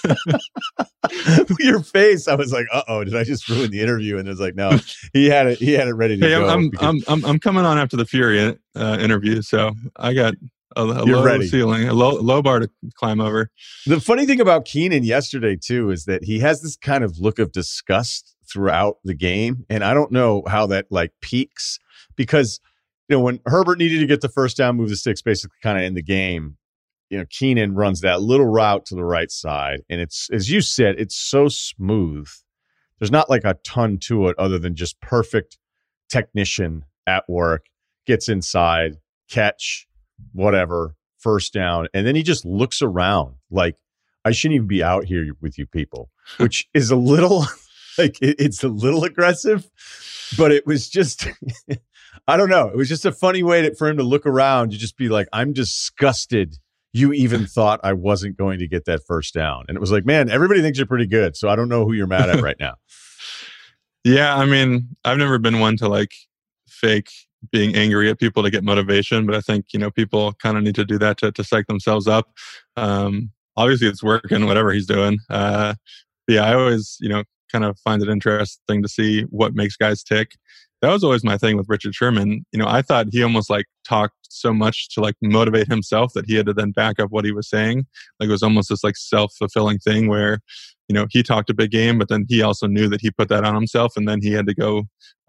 Your face. I was like, did I just ruin the interview? And it was like, no, he had it ready to go. I'm coming on after the Fury interview. So I got a low ceiling, a low bar to climb over. The funny thing about Keenan yesterday too, is that he has this kind of look of disgust throughout the game. And I don't know how that like peaks because, when Herbert needed to get the first down, move the sticks basically kind of in the game, Keenan runs that little route to the right side. And it's, as you said, it's so smooth. There's not like a ton to it other than just perfect technician at work, gets inside, catch, whatever, first down. And then he just looks around like, I shouldn't even be out here with you people, which is a little like it's a little aggressive, but it was just, I don't know. It was just a funny way for him to look around to just be like, I'm disgusted you even thought I wasn't going to get that first down. And it was like, man, everybody thinks you're pretty good. So I don't know who you're mad at right now. Yeah. I mean, I've never been one to like fake being angry at people to get motivation, but I think, people kind of need to do that to psych themselves up. Obviously it's working, whatever he's doing. Yeah, I always, kind of find it interesting to see what makes guys tick. That was always my thing with Richard Sherman. I thought he almost like talked so much to like motivate himself that he had to then back up what he was saying. Like it was almost this like self-fulfilling thing where, he talked a big game, but then he also knew that he put that on himself and then he had to go,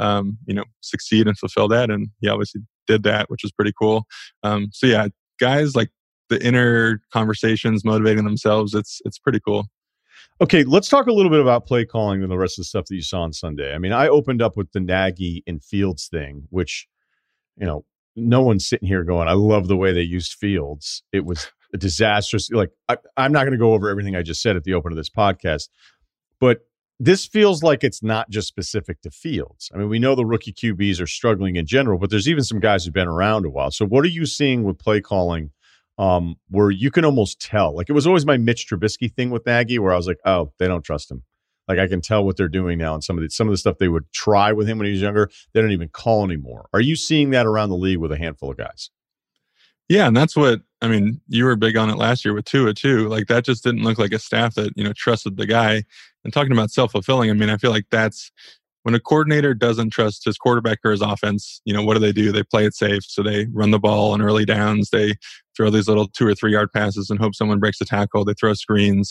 succeed and fulfill that. And he obviously did that, which was pretty cool. So yeah, guys like the inner conversations, motivating themselves, it's pretty cool. Okay, let's talk a little bit about play calling and the rest of the stuff that you saw on Sunday. I mean, I opened up with the Nagy and Fields thing, which, no one's sitting here going, I love the way they used Fields. It was a disastrous. Like, I'm not going to go over everything I just said at the open of this podcast, but this feels like it's not just specific to Fields. I mean, we know the rookie QBs are struggling in general, but there's even some guys who've been around a while. So what are you seeing with play calling where you can almost tell? Like, it was always my Mitch Trubisky thing with Nagy, where I was like, oh, they don't trust him. Like, I can tell what they're doing now, and some of the stuff they would try with him when he was younger, they don't even call anymore. Are you seeing that around the league with a handful of guys? Yeah, and that's what, I mean, you were big on it last year with Tua too. Like, that just didn't look like a staff that, trusted the guy. And talking about self-fulfilling, I mean, I feel like that's when a coordinator doesn't trust his quarterback or his offense, what do? They play it safe. So they run the ball on early downs. They throw these little 2 or 3 yard passes and hope someone breaks the tackle. They throw screens.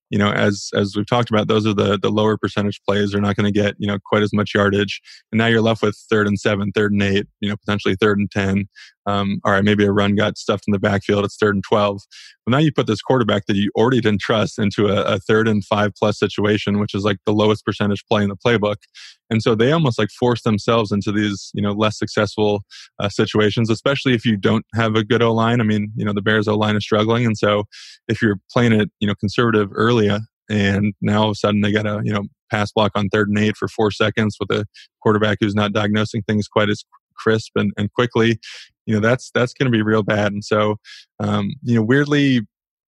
As we've talked about, those are the lower percentage plays. They're not going to get, quite as much yardage. And now you're left with 3rd and 7, 3rd and 8, potentially 3rd and 10. All right, maybe a run got stuffed in the backfield. It's 3rd and 12. Well, now you put this quarterback that you already didn't trust into a 3rd and 5+ situation, which is like the lowest percentage play in the playbook. And so they almost like force themselves into these, less successful situations, especially if you don't have a good O-line. I mean, the Bears O-line is struggling. And so if you're playing it, conservative early, and now all of a sudden they got a, pass block on 3rd and 8 for 4 seconds with a quarterback who's not diagnosing things quite as crisp and quickly, that's going to be real bad. And so, weirdly,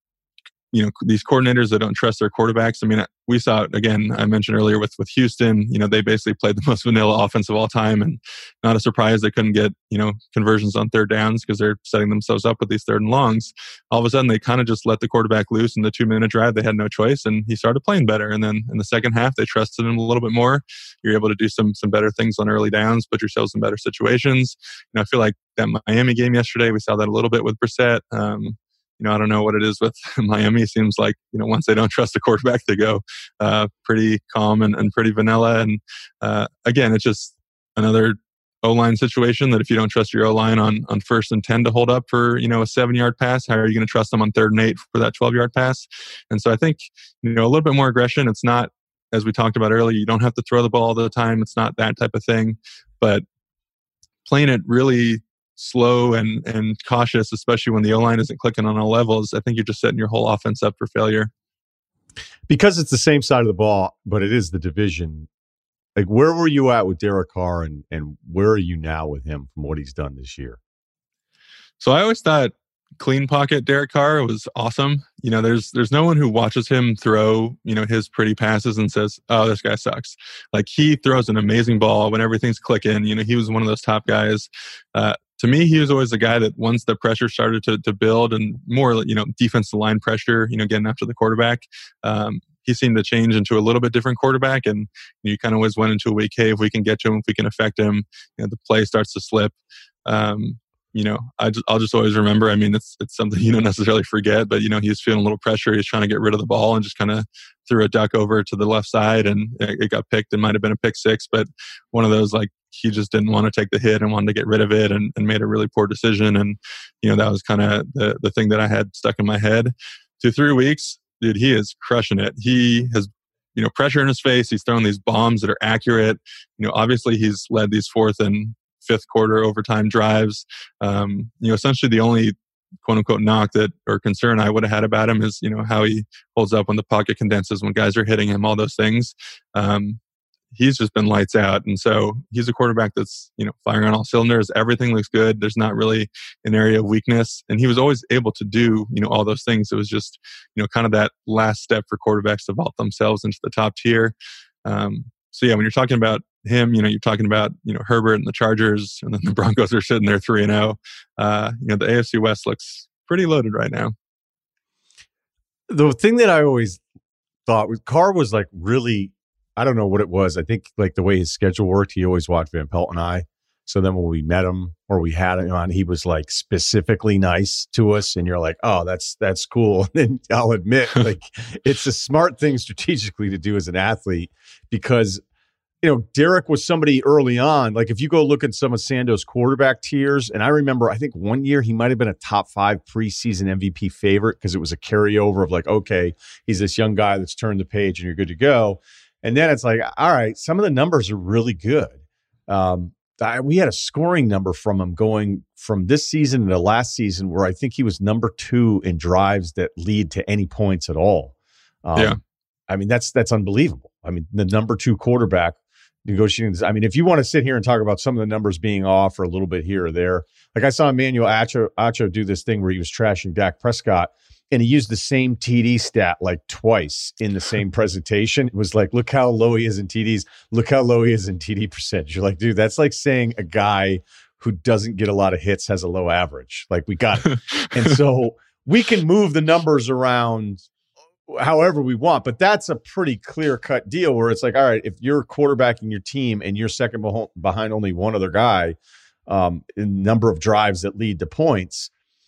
these coordinators that don't trust their quarterbacks. I mean, we saw it again. I mentioned earlier with Houston. They basically played the most vanilla offense of all time, and not a surprise they couldn't get conversions on 3rd downs because they're setting themselves up with these 3rd and longs. All of a sudden, they kind of just let the quarterback loose in the 2-minute drive. They had no choice, and he started playing better. And then in the second half, they trusted him a little bit more. You're able to do some better things on early downs, put yourselves in better situations. I feel like that Miami game yesterday, we saw that a little bit with Brissett. I don't know what it is with Miami. It seems like, once they don't trust the quarterback, they go pretty calm and pretty vanilla. And again, it's just another O-line situation that if you don't trust your O-line on 1st and 10 to hold up for, a 7-yard pass, how are you going to trust them on 3rd and 8 for that 12-yard pass? And so I think, a little bit more aggression. It's not, as we talked about earlier, you don't have to throw the ball all the time. It's not that type of thing. But playing it really slow and cautious, especially when the O-line isn't clicking on all levels, I think you're just setting your whole offense up for failure. Because it's the same side of the ball, but it is the division. Like, where were you at with Derek Carr, and where are you now with him from what he's done this year? So I always thought clean pocket Derek Carr was awesome. There's no one who watches him throw, his pretty passes and says, oh, this guy sucks. Like, he throws an amazing ball when everything's clicking. He was one of those top guys. To me, he was always the guy that once the pressure started to build and more, defensive line pressure, getting after the quarterback, he seemed to change into a little bit different quarterback. And you kind of always went into a week, hey, if we can get to him, if we can affect him, the play starts to slip. I'll just always remember, I mean, it's something you don't necessarily forget, but, he was feeling a little pressure. He was trying to get rid of the ball and just kind of threw a duck over to the left side, and it got picked. It might have been a pick six, but one of those, like, he just didn't want to take the hit and wanted to get rid of it and made a really poor decision. And, that was kind of the thing that I had stuck in my head. 2-3 weeks, dude, he is crushing it. He has, pressure in his face. He's throwing these bombs that are accurate. Obviously he's led these 4th and fifth quarter overtime drives. Essentially the only quote unquote knock that or concern I would have had about him is, how he holds up when the pocket condenses, when guys are hitting him, all those things. He's just been lights out. And so he's a quarterback that's, firing on all cylinders. Everything looks good. There's not really an area of weakness. And he was always able to do, all those things. It was just, kind of that last step for quarterbacks to vault themselves into the top tier. When you're talking about him, you're talking about, Herbert and the Chargers, and then the Broncos are sitting there 3-0. The AFC West looks pretty loaded right now. The thing that I always thought was Carr was like really, I don't know what it was. I think like the way his schedule worked, he always watched Van Pelt and I. So then when we met him or we had him on, he was like specifically nice to us. And you're like, oh, that's cool. And I'll admit, like, it's a smart thing strategically to do as an athlete because, Derek was somebody early on. Like if you go look at some of Sando's quarterback tiers, and I remember, I think one year he might have been a top 5 preseason MVP favorite because it was a carryover of like, okay, he's this young guy that's turned the page and you're good to go. And then it's like, all right, some of the numbers are really good. We had a scoring number from him going from this season to last season where I think he was number 2 in drives that lead to any points at all. I mean, that's unbelievable. I mean, the number 2 quarterback negotiating this. I mean, if you want to sit here and talk about some of the numbers being off or a little bit here or there, like I saw Emmanuel Acho do this thing where he was trashing Dak Prescott. And he used the same TD stat like twice in the same presentation. It was like, look how low he is in TDs. Look how low he is in TD percentage. You're like, dude, that's like saying a guy who doesn't get a lot of hits has a low average. Like we got it. And so we can move the numbers around however we want, but that's a pretty clear-cut deal where it's like, all right, if you're quarterbacking your team and you're second behind only one other guy in number of drives that lead to points,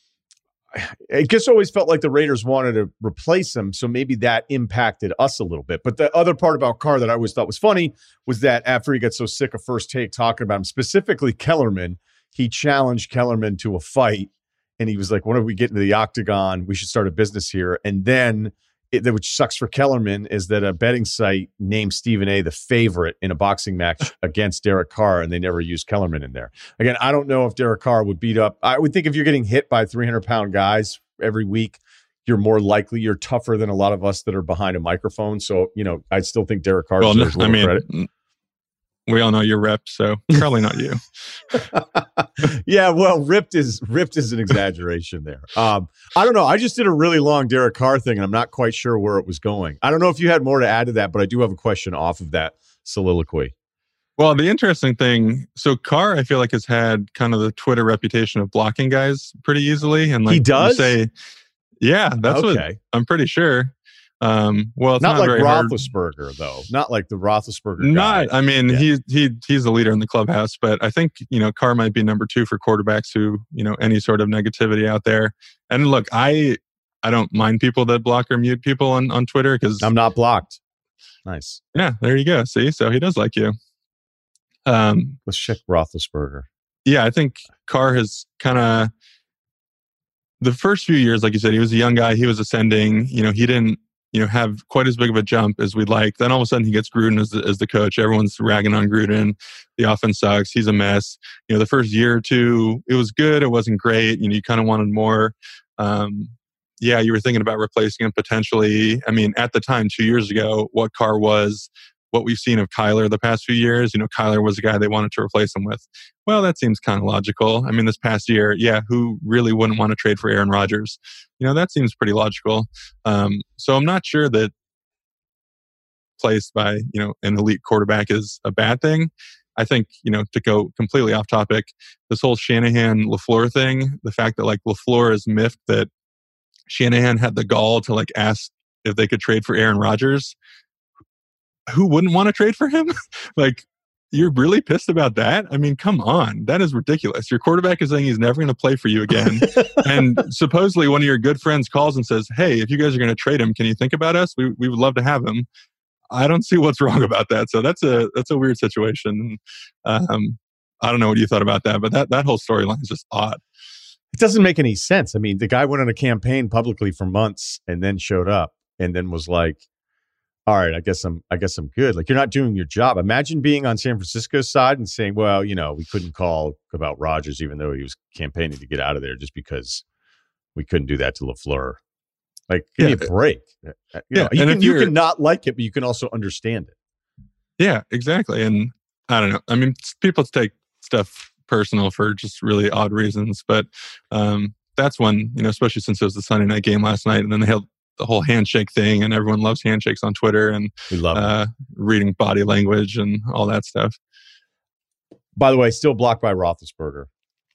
it just always felt like the Raiders wanted to replace him, so maybe that impacted us a little bit. But the other part about Carr that I always thought was funny was that after he got so sick of First Take talking about him, specifically Kellerman, he challenged Kellerman to a fight, and he was like, when are we getting to the octagon? We should start a business here. And then, which sucks for Kellerman, is that a betting site named Stephen A. the favorite in a boxing match against Derek Carr, and they never used Kellerman in there. Again, I don't know if Derek Carr would beat up. I would think if you're getting hit by 300-pound guys every week, you're tougher than a lot of us that are behind a microphone. So, I still think Derek Carr deserves a little credit. We all know you're ripped, so probably not you. Yeah, well, ripped is an exaggeration there. I don't know. I just did a really long Derek Carr thing, and I'm not quite sure where it was going. I don't know if you had more to add to that, but I do have a question off of that soliloquy. Well, the interesting thing, so Carr, I feel like, has had kind of the Twitter reputation of blocking guys pretty easily. And like he does? Yeah, that's okay. What I'm pretty sure. Well, it's not like Roethlisberger, hard. Though. Not like the Roethlisberger guy. I mean, yeah. He's the leader in the clubhouse, but I think, Carr might be number 2 for quarterbacks who, any sort of negativity out there. And look, I don't mind people that block or mute people on Twitter because I'm not blocked. Nice. Yeah, there you go. See, so he does like you. Let's check Roethlisberger. Yeah, I think Carr has kind of the first few years, like you said, he was a young guy. He was ascending. He didn't have quite as big of a jump as we'd like. Then all of a sudden he gets Gruden as the coach. Everyone's ragging on Gruden. The offense sucks. He's a mess. The first year or two, it was good. It wasn't great. You kind of wanted more. Yeah, you were thinking about replacing him potentially. I mean, at the time, 2 years ago, what Carr was, what we've seen of Kyler the past few years, Kyler was the guy they wanted to replace him with. Well, that seems kind of logical. I mean, this past year, yeah, who really wouldn't want to trade for Aaron Rodgers? That seems pretty logical. So I'm not sure that placed by, an elite quarterback is a bad thing. I think, to go completely off topic, this whole Shanahan-LaFleur thing, the fact that LaFleur is miffed that Shanahan had the gall to ask if they could trade for Aaron Rodgers. Who wouldn't want to trade for him? You're really pissed about that? I mean, come on. That is ridiculous. Your quarterback is saying he's never going to play for you again. And supposedly one of your good friends calls and says, hey, if you guys are going to trade him, can you think about us? We would love to have him. I don't see what's wrong about that. So that's a weird situation. I don't know what you thought about that, but that whole storyline is just odd. It doesn't make any sense. I mean, the guy went on a campaign publicly for months and then showed up and then was like, all right, I guess I'm good. Like, you're not doing your job. Imagine being on San Francisco's side and saying, well, we couldn't call about Rodgers, even though he was campaigning to get out of there, just because we couldn't do that to LaFleur. Like, give me a break. You can not like it, but you can also understand it. Yeah, exactly. And I don't know. I mean, people take stuff personal for just really odd reasons, but that's when, especially since it was the Sunday night game last night, and then they held the whole handshake thing, and everyone loves handshakes on Twitter, and we love reading body language and all that stuff. By the way, still blocked by Roethlisberger.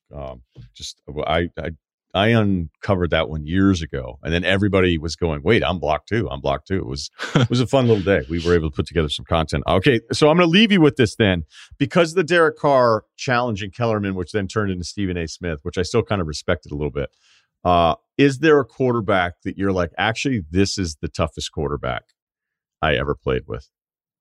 I uncovered that one years ago, and then everybody was going, "Wait, I'm blocked too. I'm blocked too." It was a fun little day. We were able to put together some content. Okay, so I'm going to leave you with this then, because the Derek Carr challenge in Kellerman, which then turned into Stephen A. Smith, which I still kind of respected a little bit. Is there a quarterback that you're like, actually, this is the toughest quarterback I ever played with?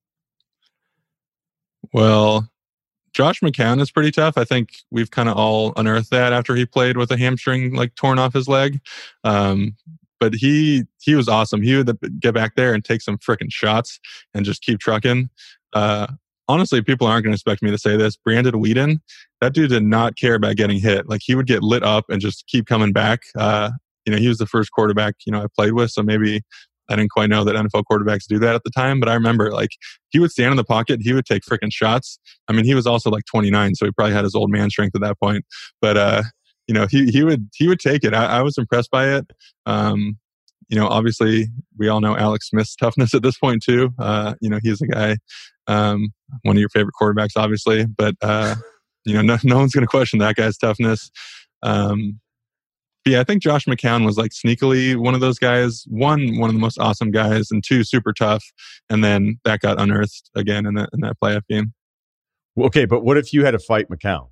Well, Josh McCown is pretty tough. I think we've kind of all unearthed that after he played with a hamstring torn off his leg. But he was awesome. He would get back there and take some freaking shots and just keep trucking. Honestly, people aren't going to expect me to say this. Brandon Weeden, that dude did not care about getting hit. Like, he would get lit up and just keep coming back. He was the first quarterback, I played with. So maybe I didn't quite know that NFL quarterbacks do that at the time. But I remember, he would stand in the pocket. He would take freaking shots. I mean, he was also 29, so he probably had his old man strength at that point. But, he would take it. I was impressed by it. Obviously, we all know Alex Smith's toughness at this point too. He's a guy, one of your favorite quarterbacks, obviously. But no one's going to question that guy's toughness. But yeah, I think Josh McCown was sneakily one of those guys. One of the most awesome guys, and two, super tough. And then that got unearthed again in that playoff game. Okay, but what if you had to fight McCown?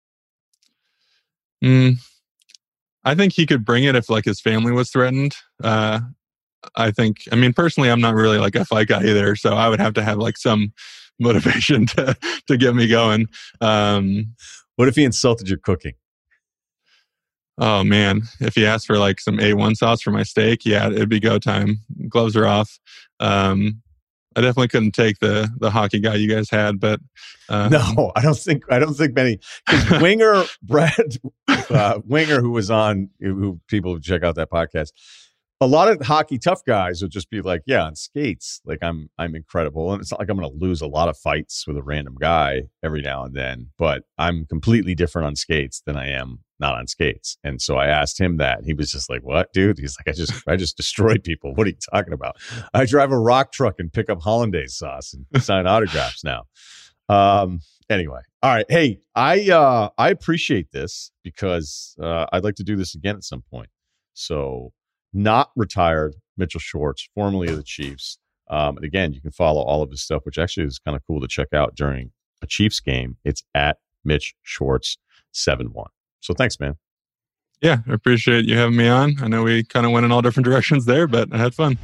I think he could bring it if his family was threatened. Personally, I'm not really a fight guy either, so I would have to have some motivation to get me going. What if he insulted your cooking? Oh man, if he asked for some A1 sauce for my steak, yeah, it'd be go time. Gloves are off. I definitely couldn't take the hockey guy you guys had, but no, I don't think many. Because Brad Winger, who was on, who people check out that podcast, a lot of hockey tough guys will just be on skates, I'm incredible, and it's not like I'm going to lose a lot of fights with a random guy every now and then, but I'm completely different on skates than I am not on skates. And so I asked him that. He was just like, "What, dude?" He's like, I just destroy people. What are you talking about? I drive a rock truck and pick up hollandaise sauce and sign autographs now. Anyway, all right. Hey, I appreciate this, because I'd like to do this again at some point. So, not retired Mitchell Schwartz, formerly of the Chiefs. And again, you can follow all of his stuff, which actually is kind of cool to check out during a Chiefs game. It's at Mitch Schwartz 71. So thanks, man. Yeah, I appreciate you having me on. I know we kind of went in all different directions there, but I had fun.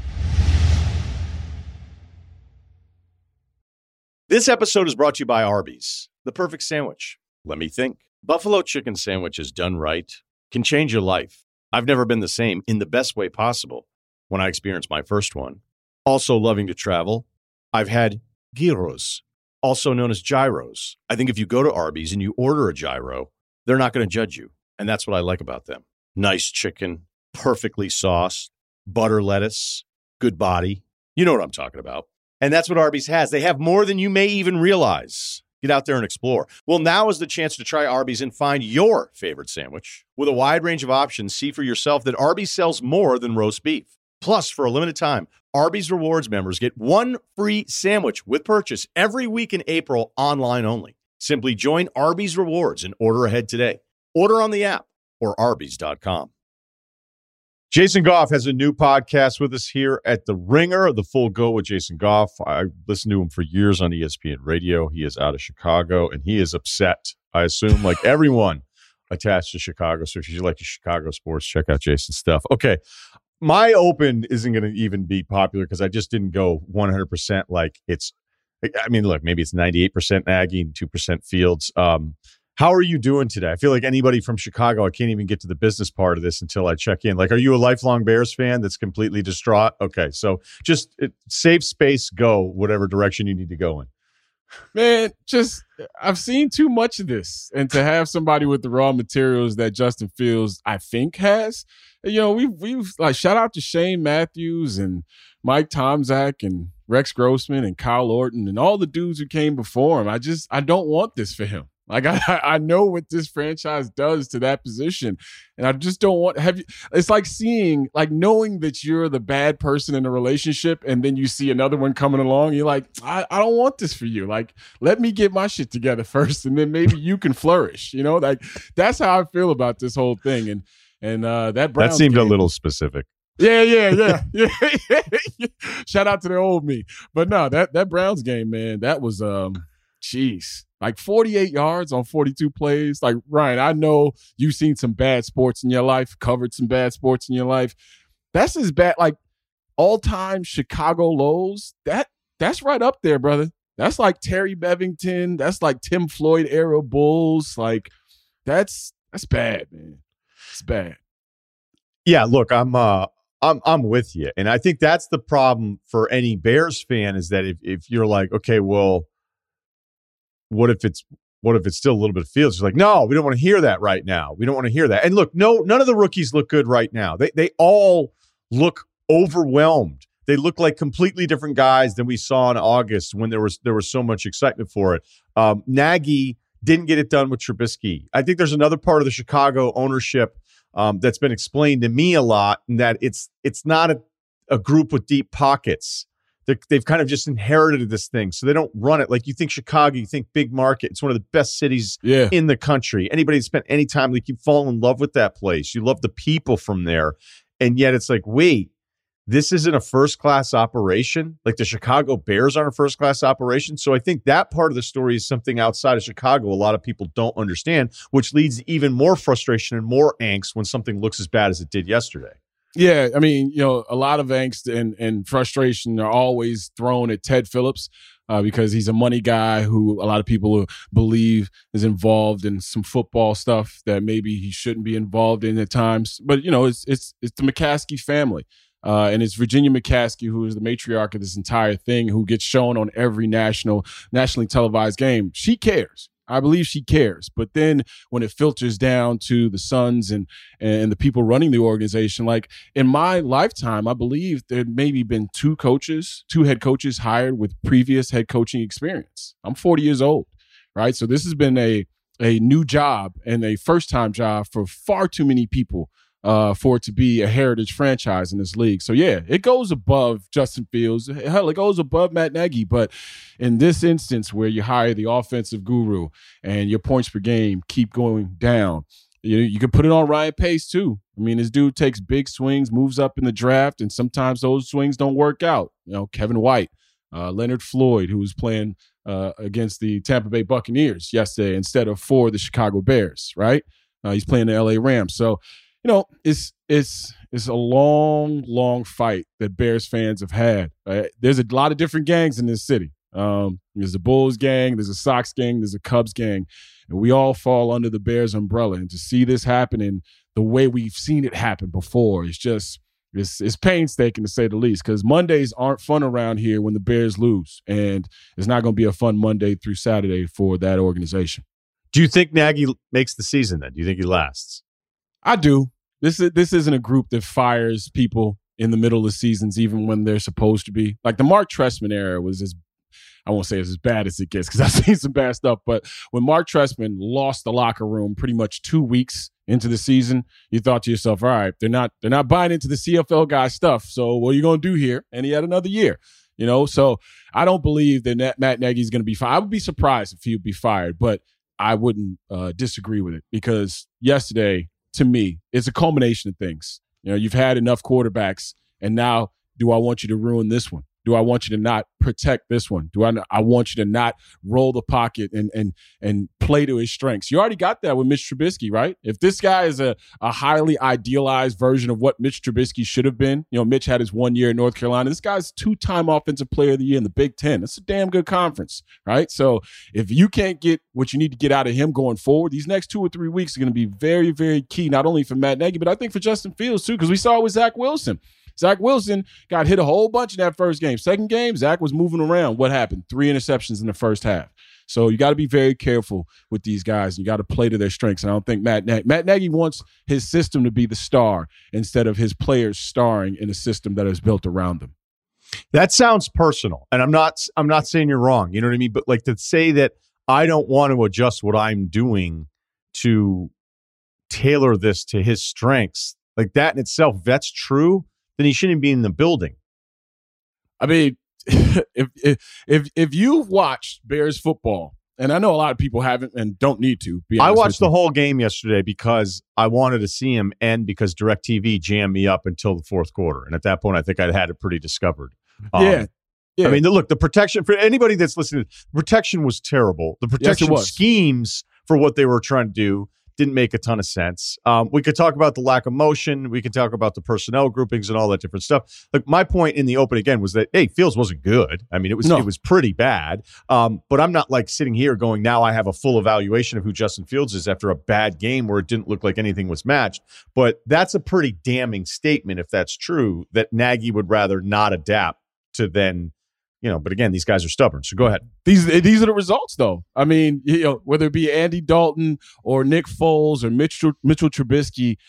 This episode is brought to you by Arby's, the perfect sandwich. Let me think. Buffalo chicken sandwiches done right can change your life. I've never been the same in the best way possible when I experienced my first one. Also loving to travel, I've had gyros, also known as gyros. I think if you go to Arby's and you order a gyro, they're not going to judge you. And that's what I like about them. Nice chicken, perfectly sauced, butter lettuce, good body. You know what I'm talking about. And that's what Arby's has. They have more than you may even realize. Get out there and explore. Well, now is the chance to try Arby's and find your favorite sandwich. With a wide range of options, see for yourself that Arby's sells more than roast beef. Plus, for a limited time, Arby's Rewards members get one free sandwich with purchase every week in April, online only. Simply join Arby's Rewards and order ahead today. Order on the app or Arby's.com. Jason Goff has a new podcast with us here at The Ringer, The Full Go with Jason Goff. I listened to him for years on ESPN Radio. He is out of Chicago, and he is upset, I assume, like everyone attached to Chicago. So if you like Chicago sports, check out Jason's stuff. Okay, my open isn't going to even be popular because I just didn't go 100% like it's – I mean, look, maybe it's 98% Nagy and 2% Fields. How are you doing today? I feel like anybody from Chicago, I can't even get to the business part of this until I check in. Like, are you a lifelong Bears fan that's completely distraught? Okay, so just save space, go whatever direction you need to go in. Man, I've seen too much of this. And to have somebody with the raw materials that Justin Fields, I think, has, we've like, shout out to Shane Matthews and Mike Tomczak and Rex Grossman and Kyle Orton and all the dudes who came before him. I don't want this for him. Like, I know what this franchise does to that position, and I just don't want it's like knowing that you're the bad person in a relationship, and then you see another one coming along. You're like, I don't want this for you. Like, let me get my shit together first, and then maybe you can flourish. Like, that's how I feel about this whole thing. And that Browns seemed game, a little specific. Yeah. Shout out to the old me. But no, that Browns game, man, that was like 48 yards on 42 plays. Like, Ryan, I know you've seen some bad sports in your life, covered some bad sports in your life. That's as bad, like all-time Chicago lows. That's right up there, brother. That's like Terry Bevington. That's like Tim Floyd era Bulls. Like, that's bad, man. It's bad. Yeah, look, I'm with you. And I think that's the problem for any Bears fan, is that if you're like, okay, well, what if it's still a little bit of Fields? It's like, no, we don't want to hear that right now. We don't want to hear that. And look, none of the rookies look good right now. They all look overwhelmed. They look like completely different guys than we saw in August when there was so much excitement for it. Nagy didn't get it done with Trubisky. I think there's another part of the Chicago ownership that's been explained to me a lot, and that it's not a group with deep pockets. They've kind of just inherited this thing, so they don't run it. Like, you think Chicago, you think big market. It's one of the best cities in the country. Anybody who spent any time, like, you fall in love with that place. You love the people from there. And yet it's like, wait, this isn't a first-class operation? Like, the Chicago Bears aren't a first-class operation? So I think that part of the story is something outside of Chicago a lot of people don't understand, which leads to even more frustration and more angst when something looks as bad as it did yesterday. Yeah, I mean, a lot of angst and frustration are always thrown at Ted Phillips because he's a money guy who a lot of people believe is involved in some football stuff that maybe he shouldn't be involved in at times. But, it's the McCaskey family. And it's Virginia McCaskey, who is the matriarch of this entire thing, who gets shown on every nationally televised game. She cares. I believe she cares. But then when it filters down to the sons and the people running the organization, like, in my lifetime, I believe there had maybe been two head coaches hired with previous head coaching experience. I'm 40 years old, right? So this has been a new job and a first-time job for far too many people for it to be a heritage franchise in this league. So, yeah, it goes above Justin Fields. Hell, it goes above Matt Nagy. But in this instance where you hire the offensive guru and your points per game keep going down, you can put it on Ryan Pace, too. I mean, this dude takes big swings, moves up in the draft, and sometimes those swings don't work out. Kevin White, Leonard Floyd, who was playing against the Tampa Bay Buccaneers yesterday instead of for the Chicago Bears, right? He's playing the L.A. Rams. So, it's a long, long fight that Bears fans have had. There's a lot of different gangs in this city. There's a Bulls gang, there's a Sox gang, there's a Cubs gang, and we all fall under the Bears umbrella. And to see this happen in the way we've seen it happen before, it's painstaking, to say the least, because Mondays aren't fun around here when the Bears lose, and it's not going to be a fun Monday through Saturday for that organization. Do you think Nagy makes the season then? Do you think he lasts? I do. This isn't a group that fires people in the middle of seasons, even when they're supposed to be. Like, the Mark Trestman era was I won't say it's as bad as it gets, because I've seen some bad stuff. But when Mark Trestman lost the locker room pretty much 2 weeks into the season, you thought to yourself, all right, they're not buying into the CFL guy stuff. So what are you going to do here? And he had another year. So I don't believe that Matt Nagy is going to be fired. I would be surprised if he would be fired, but I wouldn't disagree with it, because yesterday, to me, it's a culmination of things. You've had enough quarterbacks, and now do I want you to ruin this one? Do I want you to not protect this one? I want you to not roll the pocket and play to his strengths? You already got that with Mitch Trubisky, right? If this guy is a highly idealized version of what Mitch Trubisky should have been, Mitch had his 1 year in North Carolina. This guy's 2-time Offensive Player of the Year in the Big Ten. That's a damn good conference, right? So if you can't get what you need to get out of him going forward, these next 2 or 3 weeks are going to be very, very key, not only for Matt Nagy, but I think for Justin Fields too, because we saw it with Zach Wilson. Zach Wilson got hit a whole bunch in that first game. Second game, Zach was moving around. What happened? 3 interceptions in the first half. So you got to be very careful with these guys. You got to play to their strengths. And I don't think Matt Nagy wants his system to be the star instead of his players starring in a system that is built around them. That sounds personal, and I'm not saying you're wrong. You know what I mean? But like to say that I don't want to adjust what I'm doing to tailor this to his strengths, like that in itself, if that's true, then he shouldn't be in the building. I mean, if you've watched Bears football, and I know a lot of people haven't and don't need to. I watched the whole game yesterday because I wanted to see him, and because DirecTV jammed me up until the fourth quarter. And at that point, I think I'd had it pretty discovered. Yeah. I mean, look, the protection for anybody that's listening, protection was terrible. The protection schemes for what they were trying to do didn't make a ton of sense. We could talk about the lack of motion. We could talk about the personnel groupings and all that different stuff. Look, my point in the open again was that, hey, Fields wasn't good. I mean, it was pretty bad. But I'm not like sitting here going, now I have a full evaluation of who Justin Fields is after a bad game where it didn't look like anything was matched. But that's a pretty damning statement if that's true, that Nagy would rather not adapt to then. But again, these guys are stubborn. So go ahead. These are the results, though. I mean, whether it be Andy Dalton or Nick Foles or Mitchell Trubisky,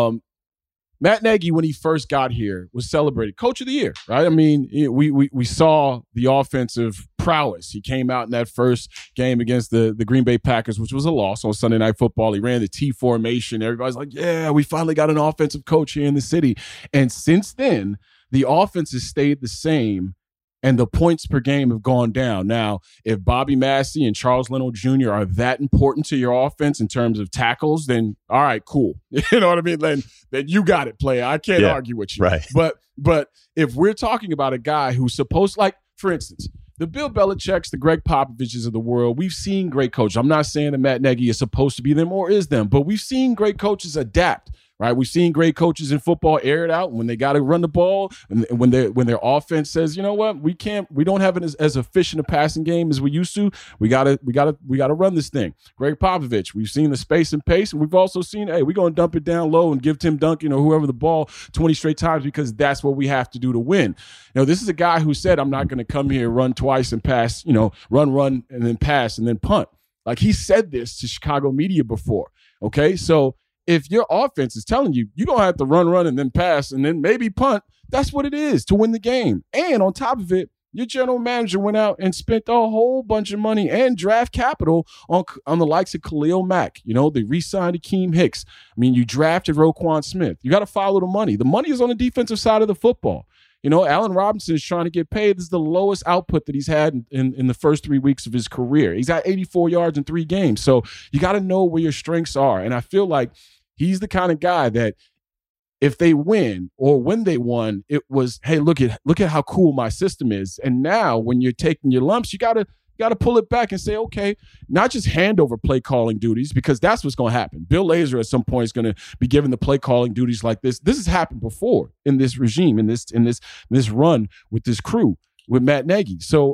Matt Nagy, when he first got here, was celebrated Coach of the Year, right? I mean, we saw the offensive prowess. He came out in that first game against the Green Bay Packers, which was a loss on Sunday Night Football. He ran the T formation. Everybody's like, yeah, we finally got an offensive coach here in the city. And since then, the offense has stayed the same, and the points per game have gone down. Now, if Bobby Massey and Charles Leno Jr. are that important to your offense in terms of tackles, then all right, cool. You know what I mean? Then you got it, player. I can't argue with you. Right. But if we're talking about a guy who's supposed, like, for instance, the Bill Belichick's, the Greg Popovich's of the world, we've seen great coaches. I'm not saying that Matt Nagy is supposed to be them or is them, but we've seen great coaches adapt. Right, we've seen great coaches in football air it out when they got to run the ball, and when their offense says, you know what, we don't have as efficient a passing game as we used to. We gotta run this thing. Greg Popovich, we've seen the space and pace, and we've also seen, hey, we're gonna dump it down low and give Tim Duncan or whoever the ball 20 straight times because that's what we have to do to win. This is a guy who said, I'm not going to come here, run twice and pass, run and then pass and then punt. Like, he said this to Chicago media before. Okay, so if your offense is telling you don't have to run and then pass and then maybe punt, that's what it is to win the game. And on top of it, your general manager went out and spent a whole bunch of money and draft capital on the likes of Khalil Mack. They re-signed Akeem Hicks. I mean, you drafted Roquan Smith. You got to follow the money. The money is on the defensive side of the football. Allen Robinson is trying to get paid. This is the lowest output that he's had in the first 3 weeks of his career. He's got 84 yards in 3 games. So you got to know where your strengths are. And I feel like he's the kind of guy that if they win or when they won, it was, hey, look at how cool my system is. And now when you're taking your lumps, you got to pull it back and say, okay, not just hand over play calling duties, because that's what's going to happen. Bill Lazor at some point is going to be given the play calling duties like this. This has happened before in this regime, in this run with this crew with Matt Nagy. So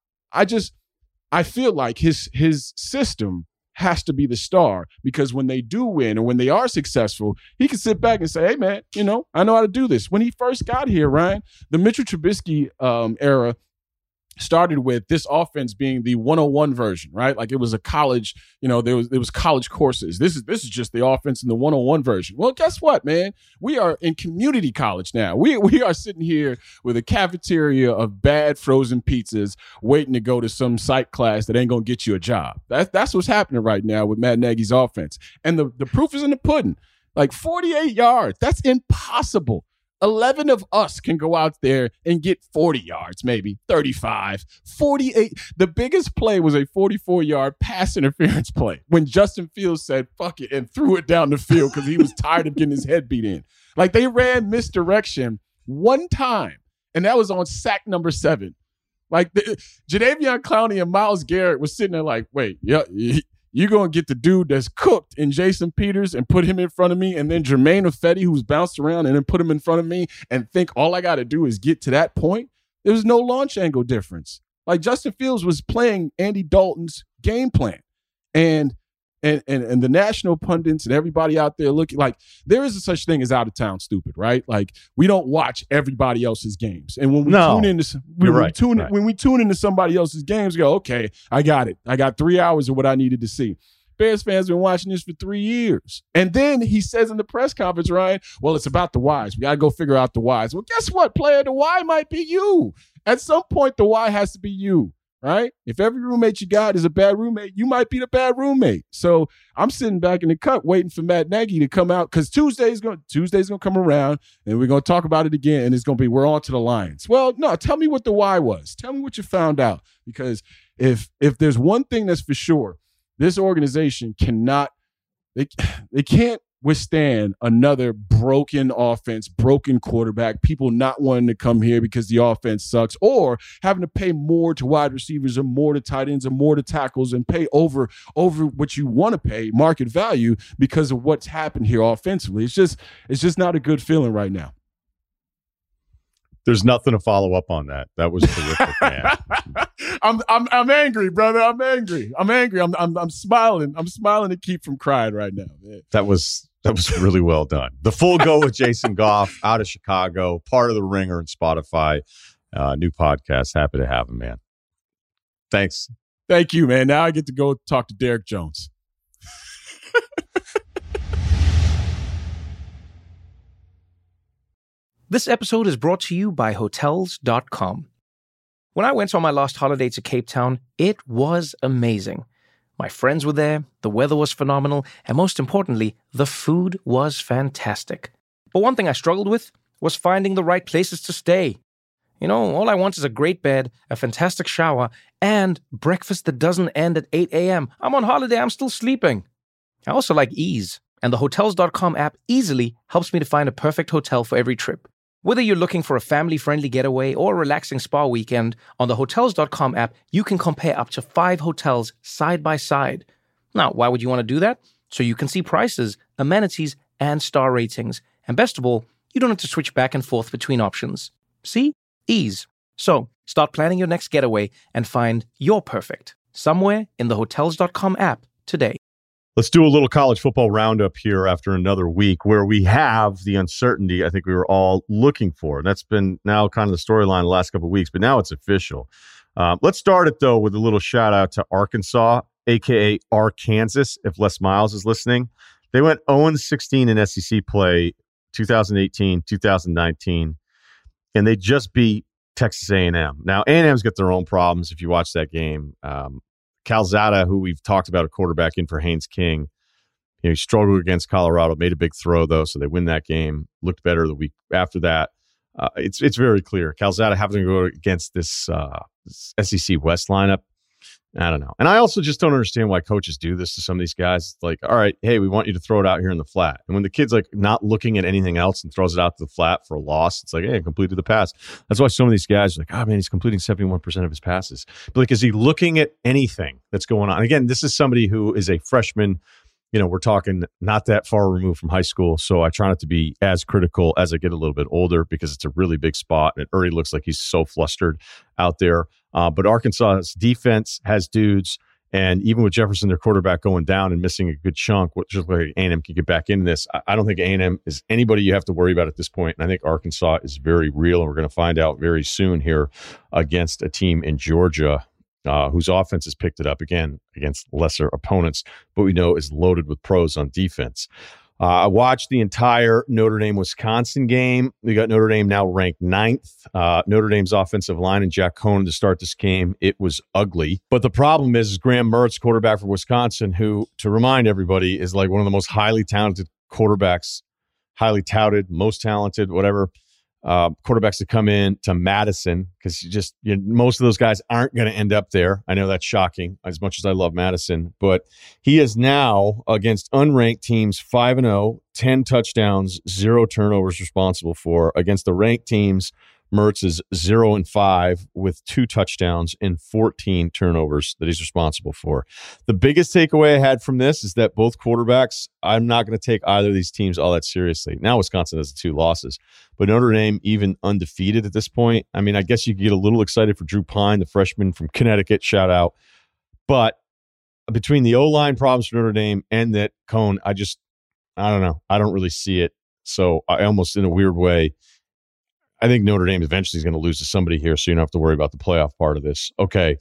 I feel like his system has to be the star, because when they do win or when they are successful, he can sit back and say, hey, man, I know how to do this. When he first got here, Ryan, the Mitchell Trubisky era started with this offense being the 101 version, right? Like, it was a college, there was college courses. This is just the offense in the 101 version. Well, guess what, man? We are in community college now. We are sitting here with a cafeteria of bad frozen pizzas waiting to go to some psych class that ain't going to get you a job. That's what's happening right now with Matt Nagy's offense. And the proof is in the pudding. Like, 48 yards, that's impossible. 11 of us can go out there and get 40 yards, maybe 35, 48. The biggest play was a 44-yard pass interference play when Justin Fields said, fuck it, and threw it down the field because he was tired of getting his head beat in. Like, they ran misdirection one time And that was on sack number 7. Like, Jadeveon Clowney and Myles Garrett was sitting there like, wait, yeah, you're going to get the dude that's cooked in Jason Peters and put him in front of me, and then Jermaine Ifedi, who's bounced around, and then put him in front of me and think all I got to do is get to that point? There was no launch angle difference. Like, Justin Fields was playing Andy Dalton's game plan. And the national pundits and everybody out there looking like there is a such thing as out of town stupid, right? Like, we don't watch everybody else's games. And when we tune into somebody else's games, we go, okay, I got it. I got 3 hours of what I needed to see. Bears fans have been watching this for 3 years. And then he says in the press conference, Ryan, well, it's about the whys. We got to go figure out the whys. Well, guess what, player? The why might be you. At some point, the why has to be you. Right? If every roommate you got is a bad roommate, you might be the bad roommate. So I'm sitting back in the cut waiting for Matt Nagy to come out because Tuesday's gonna come around and we're gonna talk about it again, and it's gonna be we're on to the Lions. Well, no, tell me what the why was. Tell me what you found out. Because if there's one thing that's for sure, this organization cannot they can't withstand another broken offense, broken quarterback, people not wanting to come here because the offense sucks, or having to pay more to wide receivers or more to tight ends or more to tackles and pay over what you want to pay market value because of what's happened here offensively. It's just not a good feeling right now. There's nothing to follow up on that. That was terrific, man. I'm angry, brother. I'm angry. I'm smiling. I'm smiling to keep from crying right now, man. That was really well done. The full go with Jason Goff out of Chicago, part of the Ringer and Spotify, new podcast. Happy to have him, man. Thanks. Thank you, man. Now I get to go talk to Derek Jones. This episode is brought to you by Hotels.com. When I went on my last holiday to Cape Town, it was amazing. My friends were there, the weather was phenomenal, and most importantly, the food was fantastic. But one thing I struggled with was finding the right places to stay. You know, all I want is a great bed, a fantastic shower, and breakfast that doesn't end at 8 a.m. I'm on holiday, I'm still sleeping. I also like ease, and the Hotels.com app easily helps me to find a perfect hotel for every trip. Whether you're looking for a family-friendly getaway or a relaxing spa weekend, on the Hotels.com app, you can compare up to 5 hotels side by side. Now, why would you want to do that? So you can see prices, amenities, and star ratings. And best of all, you don't have to switch back and forth between options. See? Ease. So, start planning your next getaway and find your perfect somewhere in the Hotels.com app today. Let's do a little college football roundup here after another week where we have the uncertainty I think we were all looking for. And that's been now kind of the storyline the last couple of weeks, but now it's official. Let's start it, though, with a little shout out to Arkansas, a.k.a. Arkansas, if Les Miles is listening. They went 0-16 in SEC play 2018, 2019, and they just beat Texas A&M. Now, A&M's got their own problems if you watch that game. Calzada, who we've talked about, a quarterback in for Haynes King, he struggled against Colorado, made a big throw, though, so they win that game. Looked better the week after that. It's very clear. Calzada having to go against this SEC West lineup, I don't know. And I also just don't understand why coaches do this to some of these guys. It's like, all right, hey, we want you to throw it out here in the flat. And when the kid's like not looking at anything else and throws it out to the flat for a loss, it's like, hey, I completed the pass. That's why some of these guys are like, oh, man, he's completing 71% of his passes. But like, is he looking at anything that's going on? And again, this is somebody who is a freshman. You know, we're talking not that far removed from high school. So I try not to be as critical as I get a little bit older because it's a really big spot. And it already looks like he's so flustered out there. But Arkansas's defense has dudes. And even with Jefferson, their quarterback, going down and missing a good chunk, just like A&M can get back into this. I don't think A&M is anybody you have to worry about at this point. And I think Arkansas is very real. And we're going to find out very soon here against a team in Georgia whose offense has picked it up again against lesser opponents, but we know is loaded with pros on defense. I watched the entire Notre Dame-Wisconsin game. We got Notre Dame now ranked 9th. Notre Dame's offensive line and Jack Cohn to start this game, it was ugly. But the problem is Graham Mertz, quarterback for Wisconsin, who, to remind everybody, is like one of the most highly talented quarterbacks, highly touted, most talented, whatever, quarterbacks that come in to Madison, because most of those guys aren't going to end up there. I know that's shocking, as much as I love Madison, but he is now against unranked teams 5-0, 10 touchdowns, 0 turnovers responsible for. Against the ranked teams, Mertz is 0-5 with 2 touchdowns and 14 turnovers that he's responsible for. The biggest takeaway I had from this is that both quarterbacks, I'm not going to take either of these teams all that seriously. Now Wisconsin has 2 losses, but Notre Dame even undefeated at this point. I mean, I guess you could get a little excited for Drew Pine, the freshman from Connecticut, shout out. But between the O-line problems for Notre Dame and that Cone, I don't know. I don't really see it. So I almost, in a weird way, I think Notre Dame eventually is going to lose to somebody here, so you don't have to worry about the playoff part of this. Okay.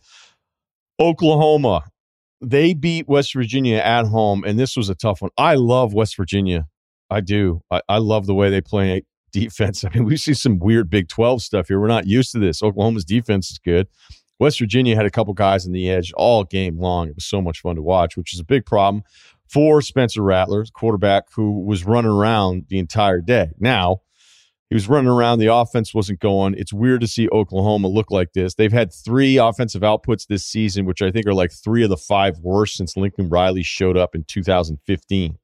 Oklahoma, they beat West Virginia at home, and this was a tough one. I love West Virginia. I do. I love the way they play defense. I mean, we see some weird Big 12 stuff here. We're not used to this. Oklahoma's defense is good. West Virginia had a couple guys on the edge all game long. It was so much fun to watch, which is a big problem for Spencer Rattler, quarterback who was running around the entire day. Now, he was running around. The offense wasn't going. It's weird to see Oklahoma look like this. They've had 3 offensive outputs this season, which I think are like 3 of the 5 worst since Lincoln Riley showed up in 2015.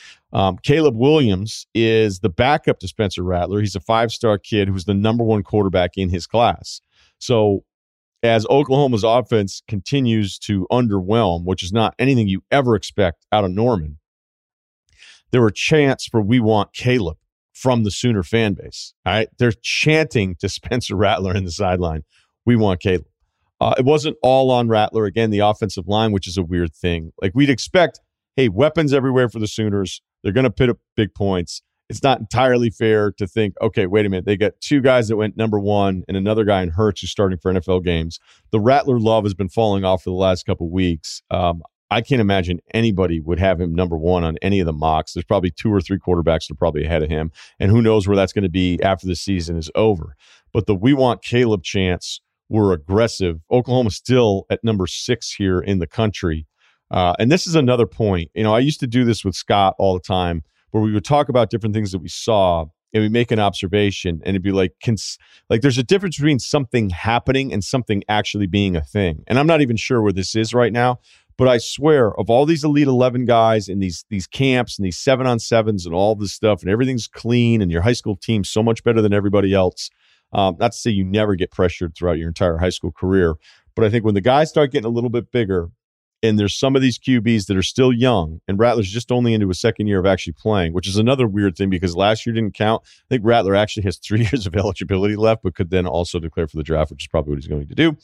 Caleb Williams is the backup to Spencer Rattler. He's a 5-star kid who's the number 1 quarterback in his class. So as Oklahoma's offense continues to underwhelm, which is not anything you ever expect out of Norman, there were chants for "We want Caleb" from the Sooner fan base. All right, they're chanting to Spencer Rattler in the sideline, "We want Caleb." It wasn't all on Rattler. Again, the offensive line, which is a weird thing. Like we'd expect, hey, weapons everywhere for the Sooners. They're going to put up big points. It's not entirely fair to think, okay, wait a minute. They got 2 guys that went number 1 and another guy in Hurts who's starting for NFL games. The Rattler love has been falling off for the last couple of weeks. I can't imagine anybody would have him number 1 on any of the mocks. There's probably 2 or 3 quarterbacks that are probably ahead of him. And who knows where that's going to be after the season is over. But the "We want Caleb" chants were aggressive. Oklahoma's still at number 6 here in the country. And this is another point. You know, I used to do this with Scott all the time, where we would talk about different things that we saw and we make an observation and it'd be like there's a difference between something happening and something actually being a thing. And I'm not even sure where this is right now, but I swear of all these Elite 11 guys in these camps and these 7-on-7s and all this stuff and everything's clean and your high school team's so much better than everybody else. Not to say you never get pressured throughout your entire high school career, but I think when the guys start getting a little bit bigger, and there's some of these QBs that are still young, and Rattler's just only into his 2nd year of actually playing, which is another weird thing because last year didn't count. I think Rattler actually has 3 years of eligibility left, but could then also declare for the draft, which is probably what he's going to do.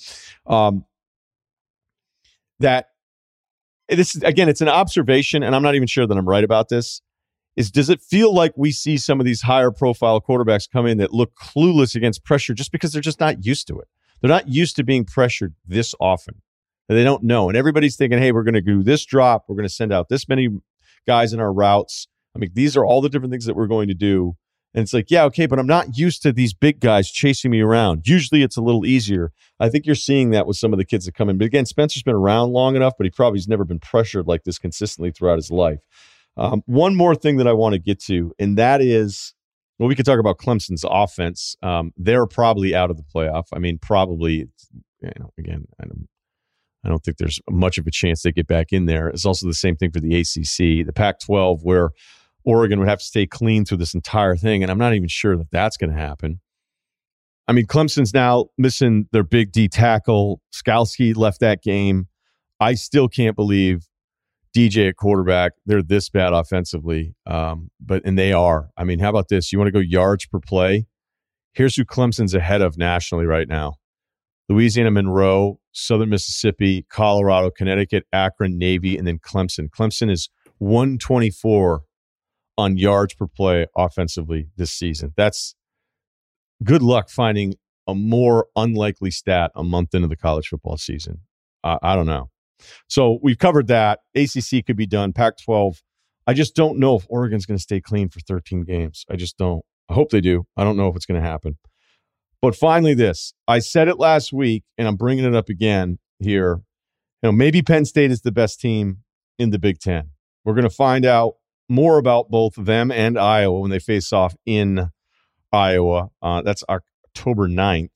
That this is, again, it's an observation, and I'm not even sure that I'm right about this. Does it feel like we see some of these higher profile quarterbacks come in that look clueless against pressure just because they're just not used to it? They're not used to being pressured this often. They don't know. And everybody's thinking, hey, we're going to do this drop. We're going to send out this many guys in our routes. I mean, these are all the different things that we're going to do. And it's like, yeah, okay, but I'm not used to these big guys chasing me around. Usually it's a little easier. I think you're seeing that with some of the kids that come in. But again, Spencer's been around long enough, but he probably has never been pressured like this consistently throughout his life. One more thing that I want to get to, and that is, well, we could talk about Clemson's offense. They're probably out of the playoff. I mean, probably, again, I don't think there's much of a chance they get back in there. It's also the same thing for the ACC, the Pac-12, where Oregon would have to stay clean through this entire thing, and I'm not even sure that that's going to happen. I mean, Clemson's now missing their big D tackle. Skalski left that game. I still can't believe DJ at quarterback, they're this bad offensively, and they are. I mean, how about this? You want to go yards per play? Here's who Clemson's ahead of nationally right now. Louisiana Monroe, Southern Mississippi, Colorado, Connecticut, Akron, Navy, and then Clemson. Clemson is 124 on yards per play offensively this season. That's good luck finding a more unlikely stat a month into the college football season. I don't know. So we've covered that. ACC could be done. Pac-12, I just don't know if Oregon's going to stay clean for 13 games. I just don't. I hope they do. I don't know if it's going to happen. But finally this, I said it last week, and I'm bringing it up again here. Maybe Penn State is the best team in the Big Ten. We're going to find out more about both them and Iowa when they face off in Iowa. That's October 9th.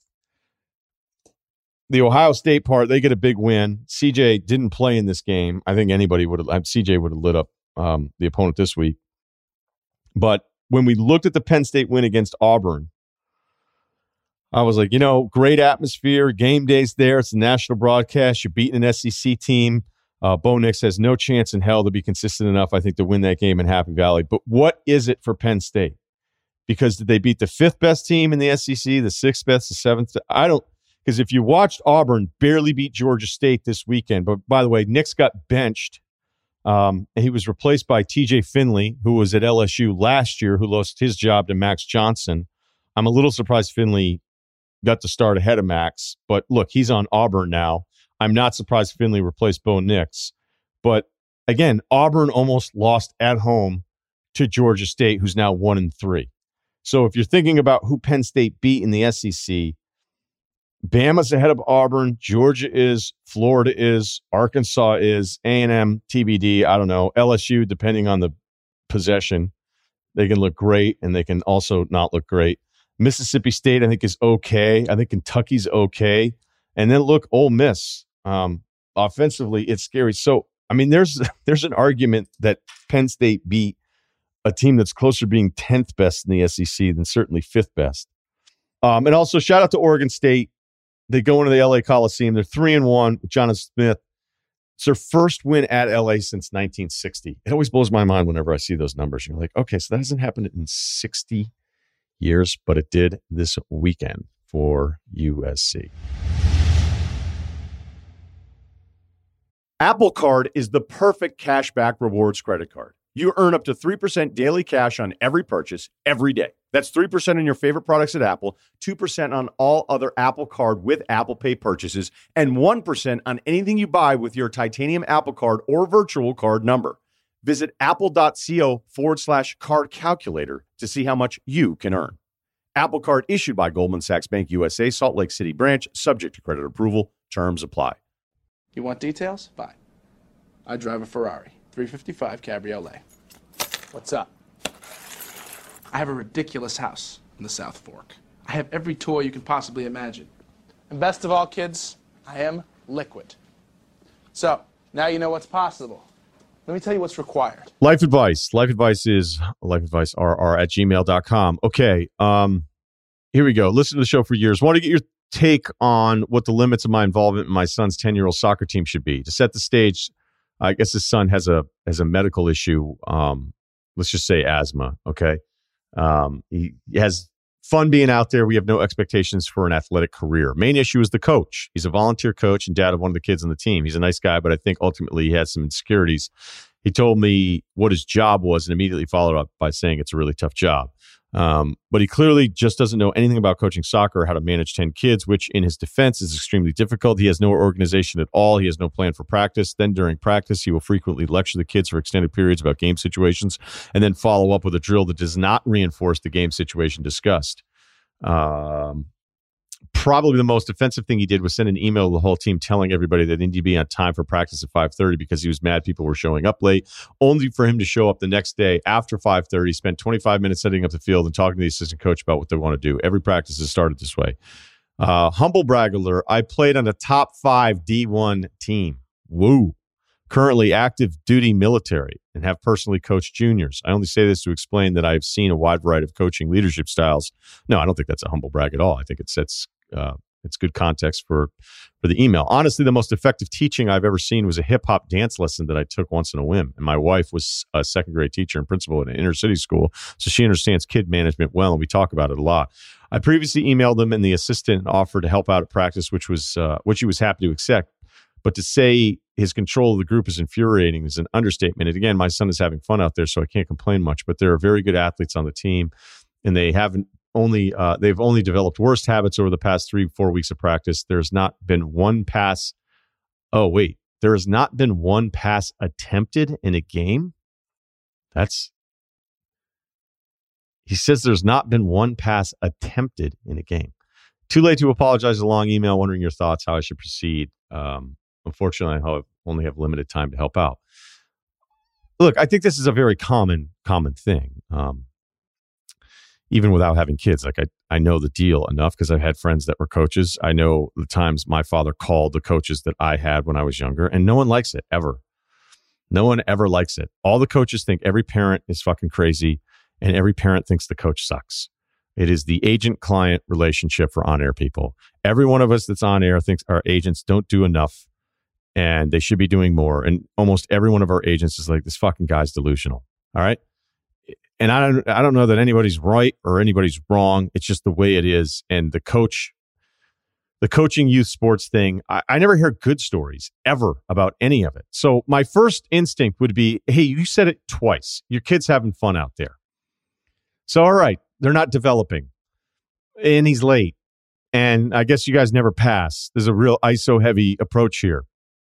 The Ohio State part, they get a big win. CJ didn't play in this game. I think CJ would have lit up the opponent this week. But when we looked at the Penn State win against Auburn, I was like, great atmosphere. Game day's there. It's a national broadcast. You're beating an SEC team. Bo Nix has no chance in hell to be consistent enough, I think, to win that game in Happy Valley. But what is it for Penn State? Because did they beat the 5th best team in the SEC, the 6th best, the 7th? I don't. Because if you watched Auburn barely beat Georgia State this weekend, but by the way, Nix got benched. And he was replaced by TJ Finley, who was at LSU last year, who lost his job to Max Johnson. I'm a little surprised Finley got to start ahead of Max. But look, he's on Auburn now. I'm not surprised Finley replaced Bo Nix. But again, Auburn almost lost at home to Georgia State, who's now 1-3. So if you're thinking about who Penn State beat in the SEC, Bama's ahead of Auburn, Georgia is, Florida is, Arkansas is, A&M, TBD, I don't know, LSU, depending on the possession. They can look great, and they can also not look great. Mississippi State, I think, is okay. I think Kentucky's okay. And then look, Ole Miss. Offensively, it's scary. So, I mean, there's an argument that Penn State beat a team that's closer to being 10th best in the SEC than certainly 5th best. And also, shout out to Oregon State. They go into the LA Coliseum. They're 3-1 with Jonathan Smith. It's their first win at LA since 1960. It always blows my mind whenever I see those numbers. You're like, okay, so that hasn't happened in 60 years, but it did this weekend for USC. Apple Card is the perfect cashback rewards credit card. You earn up to 3% daily cash on every purchase every day. That's 3% on your favorite products at Apple, 2% on all other Apple Card with Apple Pay purchases, and 1% on anything you buy with your titanium Apple Card or virtual card number. Visit apple.co/card calculator to see how much you can earn. Apple Card issued by Goldman Sachs Bank USA, Salt Lake City branch, subject to credit approval. Terms apply. You want details? Fine. I drive a Ferrari 355 Cabriolet. What's up? I have a ridiculous house in the South Fork. I have every toy you can possibly imagine. And best of all, kids, I am liquid. So, now you know what's possible. Let me tell you what's required. Life advice. Life advice is lifeadvicerr@gmail.com. Okay, here we go. Listen to the show for years. Want to get your take on what the limits of my involvement in my son's 10-year-old soccer team should be. To set the stage, I guess his son has a medical issue. Let's just say asthma. Okay. He has fun being out there. We have no expectations for an athletic career. Main issue is the coach. He's a volunteer coach and dad of one of the kids on the team. He's a nice guy, but I think ultimately he has some insecurities. He told me what his job was and immediately followed up by saying it's a really tough job. But he clearly just doesn't know anything about coaching soccer or how to manage 10 kids, which in his defense is extremely difficult. He has no organization at all. He has no plan for practice. Then during practice, he will frequently lecture the kids for extended periods about game situations and then follow up with a drill that does not reinforce the game situation discussed. Probably the most offensive thing he did was send an email to the whole team telling everybody they needed to be on time for practice at 5:30 because he was mad people were showing up late, only for him to show up the next day after 5:30, spend 25 minutes setting up the field and talking to the assistant coach about what they want to do. Every practice has started this way. Humble brag alert, I played on a top 5 D1 team. Woo. Currently active duty military and have personally coached juniors. I only say this to explain that I've seen a wide variety of coaching leadership styles. No, I don't think that's a humble brag at all. I think it sets it's good context for the email. Honestly, the most effective teaching I've ever seen was a hip hop dance lesson that I took once in a whim. And my wife was a second grade teacher and principal at an inner city school, so she understands kid management well, and we talk about it a lot. I previously emailed them, and the assistant offered to help out at practice, which he was happy to accept. But to say his control of the group is infuriating is an understatement. And again, my son is having fun out there, so I can't complain much. But there are very good athletes on the team, and they've only developed worse habits over the past 3-4 weeks of practice. There's not been one pass. Oh, wait. There has not been one pass attempted in a game? He says there's not been one pass attempted in a game. Too late to apologize. A long email wondering your thoughts, how I should proceed. Unfortunately, I only have limited time to help out. Look, I think this is a very common thing. Even without having kids, like I know the deal enough because I've had friends that were coaches. I know the times my father called the coaches that I had when I was younger, and no one likes it ever. No one ever likes it. All the coaches think every parent is fucking crazy, and every parent thinks the coach sucks. It is the agent-client relationship for on-air people. Every one of us that's on air thinks our agents don't do enough and they should be doing more. And almost every one of our agents is like, this fucking guy's delusional. All right. And I don't know that anybody's right or anybody's wrong. It's just the way it is. And the coaching youth sports thing, I never hear good stories ever about any of it. So my first instinct would be, hey, you said it twice. Your kid's having fun out there. So, all right, they're not developing. And he's late. And I guess you guys never pass. There's a real ISO-heavy approach here.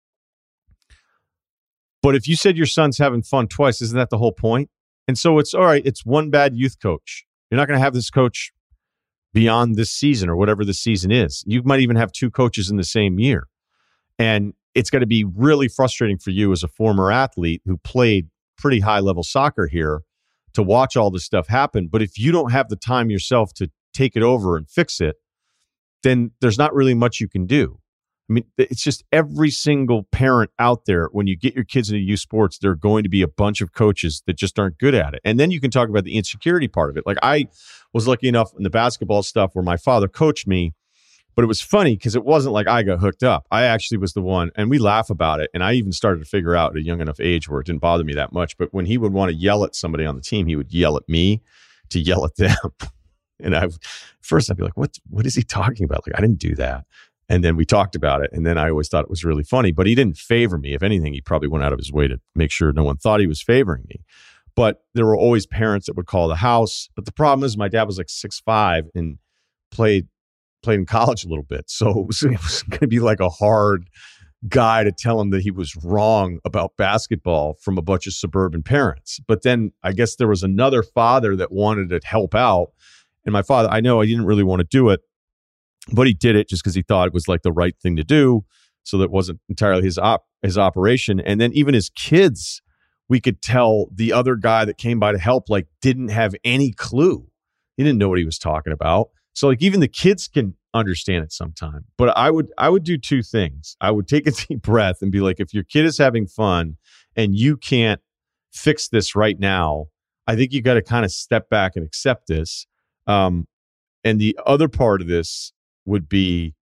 But if you said your son's having fun twice, isn't that the whole point? And so it's, all right, it's one bad youth coach. You're not going to have this coach beyond this season or whatever the season is. You might even have two coaches in the same year. And it's going to be really frustrating for you as a former athlete who played pretty high-level soccer here to watch all this stuff happen. But if you don't have the time yourself to take it over and fix it, then there's not really much you can do. I mean, it's just every single parent out there, when you get your kids into youth sports, there are going to be a bunch of coaches that just aren't good at it. And then you can talk about the insecurity part of it. Like I was lucky enough in the basketball stuff where my father coached me, but it was funny because it wasn't like I got hooked up. I actually was the one, and we laugh about it. And I even started to figure out at a young enough age where it didn't bother me that much. But when he would want to yell at somebody on the team, he would yell at me to yell at them. And first I'd be like, what is he talking about? Like, I didn't do that. And then we talked about it. And then I always thought it was really funny, but he didn't favor me. If anything, he probably went out of his way to make sure no one thought he was favoring me. But there were always parents that would call the house. But the problem is my dad was like 6'5" and played in college a little bit. So it was going to be like a hard guy to tell him that he was wrong about basketball from a bunch of suburban parents. But then I guess there was another father that wanted to help out. And my father, I know he didn't really want to do it, but he did it just because he thought it was like the right thing to do. So that wasn't entirely his operation. And then even his kids, we could tell the other guy that came by to help, like, didn't have any clue. He didn't know what he was talking about. So like even the kids can understand it sometime. But I would do two things. I would take a deep breath and be like, if your kid is having fun and you can't fix this right now, I think you got to kind of step back and accept this. And the other part of this would be,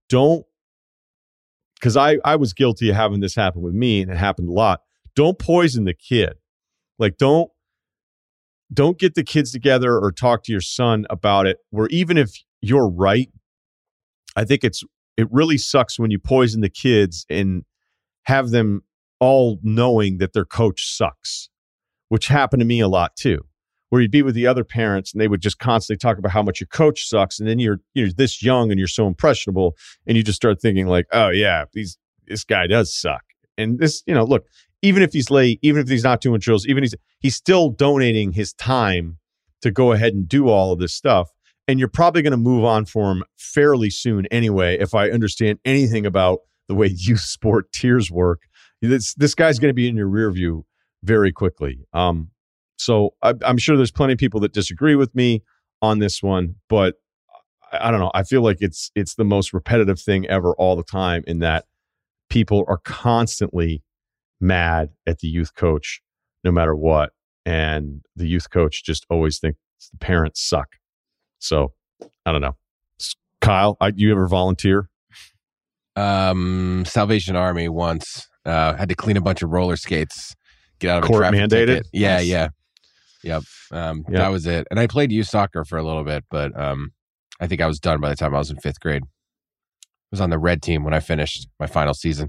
because I was guilty of having this happen with me, and it happened a lot. Don't poison the kid. Like, don't get the kids together or talk to your son about it, where even if you're right, I think it really sucks when you poison the kids and have them all knowing that their coach sucks, which happened to me a lot too, where you'd be with the other parents and they would just constantly talk about how much your coach sucks. And then you're this young and you're so impressionable, and you just start thinking like, oh yeah, this guy does suck. And this, look, even if he's late, even if he's not doing drills, even he's still donating his time to go ahead and do all of this stuff. And you're probably going to move on for him fairly soon anyway, if I understand anything about the way youth sport tiers work. This guy's going to be in your rear view very quickly. So I'm sure there's plenty of people that disagree with me on this one, but I don't know. I feel like it's the most repetitive thing ever all the time, in that people are constantly mad at the youth coach no matter what. And the youth coach just always thinks the parents suck. So I don't know. Kyle, you ever volunteer? Salvation Army once. Had to clean a bunch of roller skates, get out of court a traffic mandated. Ticket. Yeah. Yep. That was it. And I played youth soccer for a little bit, but I think I was done by the time I was in 5th grade. I was on the red team when I finished my final season.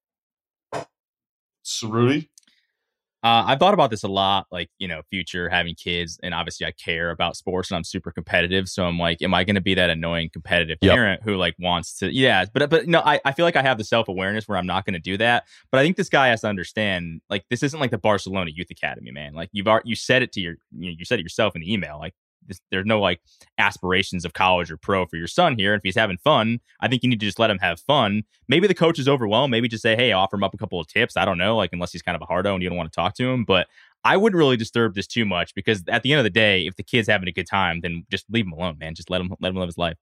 Cerruti? I thought about this a lot, like, future, having kids, and obviously I care about sports and I'm super competitive. So I'm like, am I going to be that annoying competitive parent who like wants to, but no, I feel like I have the self-awareness where I'm not going to do that. But I think this guy has to understand, like, this isn't like the Barcelona Youth Academy, man. Like you said it to you said it yourself in the email, like, there's no like aspirations of college or pro for your son here. If he's having fun, I think you need to just let him have fun. Maybe the coach is overwhelmed. Maybe just say, hey, offer him up a couple of tips. I don't know, like, unless he's kind of a hardo and you don't want to talk to him. But I wouldn't really disturb this too much, because at the end of the day, if the kid's having a good time, then just leave him alone, man. Just let him live his life.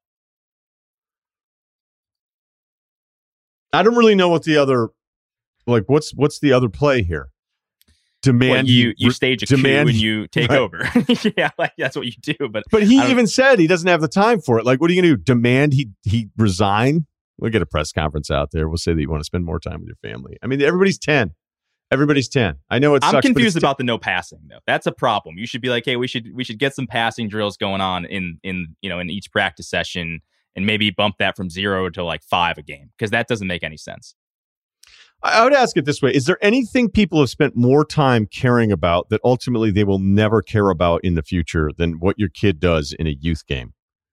I don't really know what the other, like, what's the other play here? demand you stage a coup and you take right. over. Yeah, like that's what you do. But he even said he doesn't have the time for it. Like, what are you going to do? Demand he resign? We'll get a press conference out there. We'll say that you want to spend more time with your family. I mean, everybody's 10. Everybody's 10. I know I'm confused about the no passing though. That's a problem. You should be like, hey, we should get some passing drills going on in each practice session, and maybe bump that from 0 to like 5 a game, because that doesn't make any sense. I would ask it this way. Is there anything people have spent more time caring about that ultimately they will never care about in the future than what your kid does in a youth game?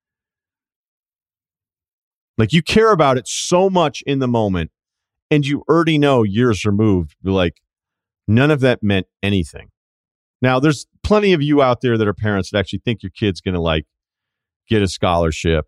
Like, you care about it so much in the moment, and you already know years removed, like, none of that meant anything. Now, there's plenty of you out there that are parents that actually think your kid's going to like get a scholarship.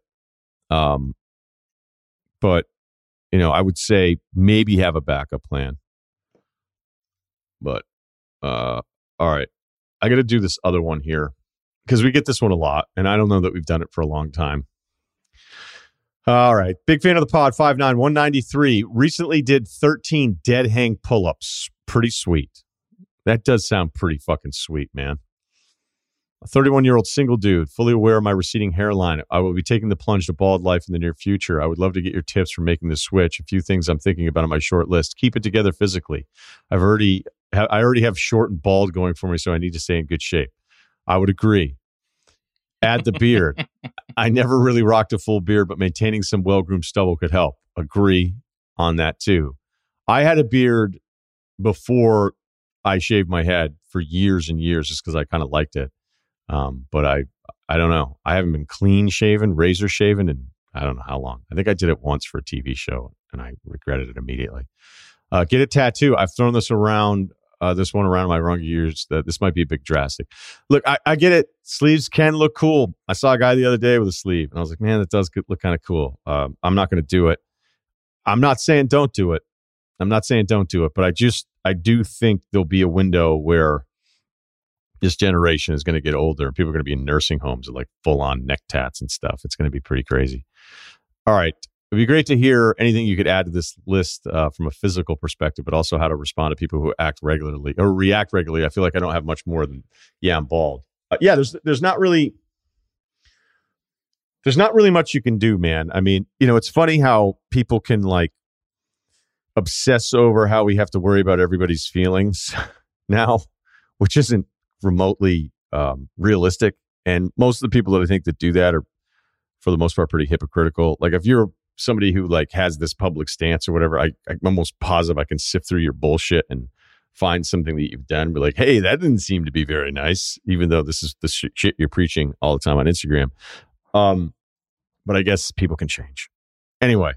But, I would say maybe have a backup plan. But, all right. I got to do this other one here because we get this one a lot, and I don't know that we've done it for a long time. All right. Big fan of the pod, 5'9", 193. Recently did 13 dead hang pull-ups. Pretty sweet. That does sound pretty fucking sweet, man. A 31-year-old single dude, fully aware of my receding hairline. I will be taking the plunge to bald life in the near future. I would love to get your tips for making the switch. A few things I'm thinking about on my short list. Keep it together physically. I already have short and bald going for me, so I need to stay in good shape. I would agree. Add the beard. I never really rocked a full beard, but maintaining some well-groomed stubble could help. Agree on that too. I had a beard before I shaved my head for years and years just because I kind of liked it. But I don't know. I haven't been clean shaven, razor shaven in I don't know how long. I think I did it once for a TV show and I regretted it immediately. Get a tattoo. I've thrown this around. This one around in my younger years, that this might be a bit drastic. Look, I get it. Sleeves can look cool. I saw a guy the other day with a sleeve, and I was like, man, that does look kind of cool. I'm not going to do it. I'm not saying don't do it. But I do think there'll be a window where this generation is going to get older, and people are going to be in nursing homes with like full-on neck tats and stuff. It's going to be pretty crazy. All right. It'd be great to hear anything you could add to this list from a physical perspective, but also how to respond to people who act regularly or react regularly. I feel like I don't have much more than, I'm bald. There's not really much you can do, man. I mean, it's funny how people can like obsess over how we have to worry about everybody's feelings now, which isn't remotely realistic. And most of the people that I think that do that are, for the most part, pretty hypocritical. Like, if you're somebody who like has this public stance or whatever, I'm almost positive I can sift through your bullshit and find something that you've done, be like, hey, that didn't seem to be very nice, even though this is the shit you're preaching all the time on Instagram. But I guess people can change. Anyway,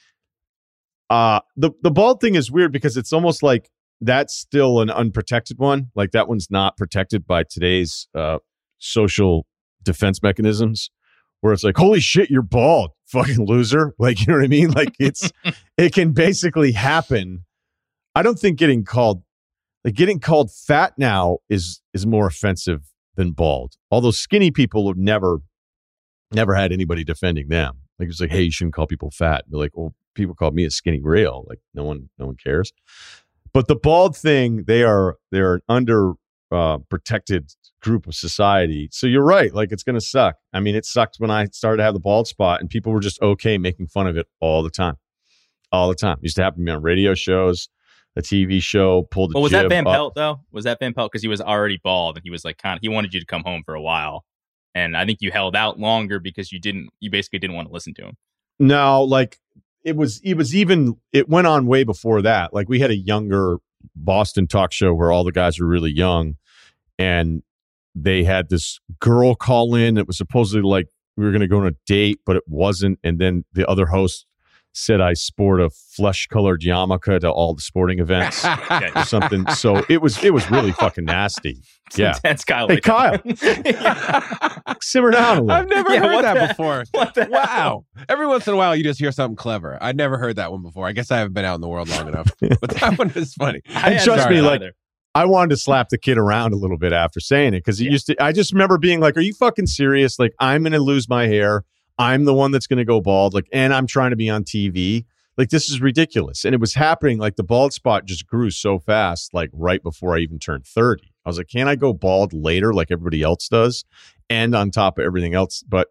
the bald thing is weird because it's almost like that's still an unprotected one. Like, that one's not protected by today's social defense mechanisms, where it's like, holy shit, you're bald, fucking loser. Like, you know what I mean? Like, it can basically happen. I don't think getting called fat now is more offensive than bald. Although skinny people have never had anybody defending them. Like, it's like, hey, you shouldn't call people fat. They're like, well, people call me a skinny rail. Like, no one cares. But the bald thing, they're an under protected group of society. So you're right. Like, it's going to suck. I mean, it sucked when I started to have the bald spot and people were just okay making fun of it all the time. It used to happen to me on radio shows, a TV show, pulled the was jib that Van up. Pelt though? Was that Van Pelt? Because he was already bald and he was like, he wanted you to come home for a while. And I think you held out longer because you basically didn't want to listen to him. No, like it went on way before that. Like, we had a younger Boston talk show where all the guys were really young, and they had this girl call in. It was supposedly like we were going to go on a date, but it wasn't. And then the other host said I sport a flesh-colored yarmulke to all the sporting events or something. So it was really fucking nasty. Yeah, intense, Kyle. Hey, Kyle, simmer down a little. I've never heard that the before. Wow. Every once in a while, you just hear something clever. I'd never heard that one before. I guess I haven't been out in the world long enough. But that one is funny. And trust me, like, I wanted to slap the kid around a little bit after saying it because I just remember being like, are you fucking serious? Like, I'm going to lose my hair. I'm the one that's going to go bald. Like, and I'm trying to be on TV. Like, this is ridiculous. And it was happening, like the bald spot just grew so fast, like right before I even turned 30. I was like, can't I go bald later like everybody else does? And on top of everything else. But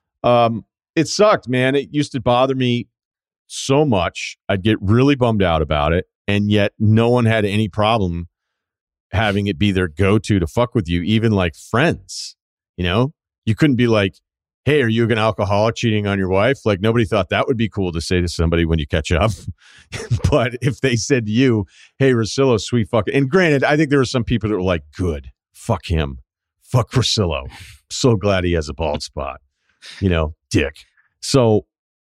it sucked, man. It used to bother me so much. I'd get really bummed out about it. And yet no one had any problem having it be their go-to to fuck with you, even like friends. You know, you couldn't be like, hey, are you an alcoholic cheating on your wife? Like, nobody thought that would be cool to say to somebody when you catch up. But if they said to you, hey, Russillo, sweet fucking, and granted, I think there were some people that were like, good, fuck him. Fuck Russillo. So glad he has a bald spot, you know, dick. So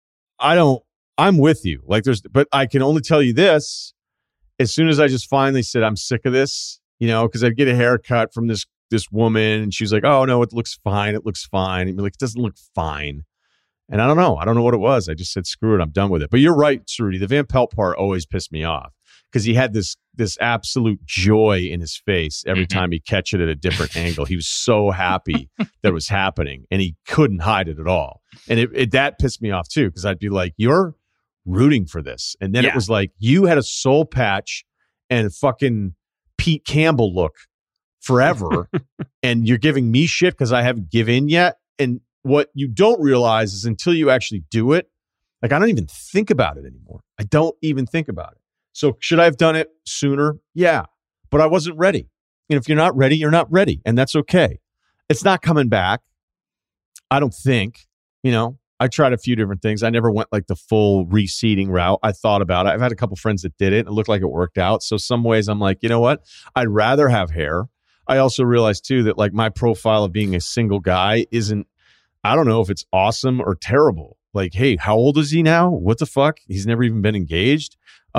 I'm with you. Like, but I can only tell you this. As soon as I just finally said, I'm sick of this, you know, because I'd get a haircut from this woman and she was like, oh no, it looks fine. It looks fine. And you're like, it doesn't look fine. And I don't know what it was. I just said, screw it. I'm done with it. But you're right, Cerruti. The Van Pelt part always pissed me off because he had this absolute joy in his face every time he catch it at a different angle. He was so happy that it was happening and he couldn't hide it at all. And that pissed me off too, because I'd be like, you're rooting for this. And then it was like, you had a soul patch and a fucking Pete Campbell look forever and you're giving me shit because I haven't given yet. And what you don't realize is until you actually do it, like, I don't even think about it anymore. I don't even think about it. So should I have done it sooner? Yeah, but I wasn't ready. And if you're not ready, you're not ready. And that's okay. It's not coming back. I don't think, you know, I tried a few different things. I never went like the full reseeding route. I thought about it. I've had a couple friends that did it. It looked like it worked out. So some ways I'm like, you know what? I'd rather have hair. I also realized too that like my profile of being a single guy isn't, I don't know if it's awesome or terrible. Like, hey, how old is he now? What the fuck? He's never even been engaged.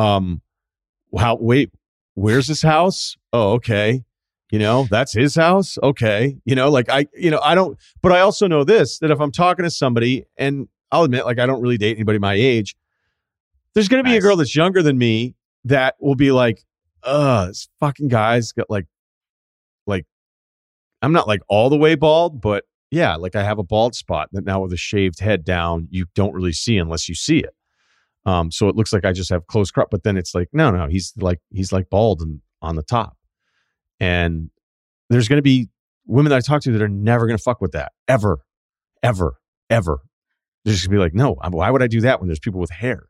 Wait, where's his house? Oh, okay. You know, that's his house. Okay. You know, like I don't, but I also know this, that if I'm talking to somebody, and I'll admit, like, I don't really date anybody my age, there's going to be a girl that's younger than me that will be like, this fucking guy's got like, I'm not like all the way bald, but yeah, like I have a bald spot that now with a shaved head down, you don't really see unless you see it. So it looks like I just have close crop, but then it's like, no, he's like bald and on the top. And there's going to be women that I talk to that are never going to fuck with that ever. They're just going to be like, no, why would I do that when there's people with hair?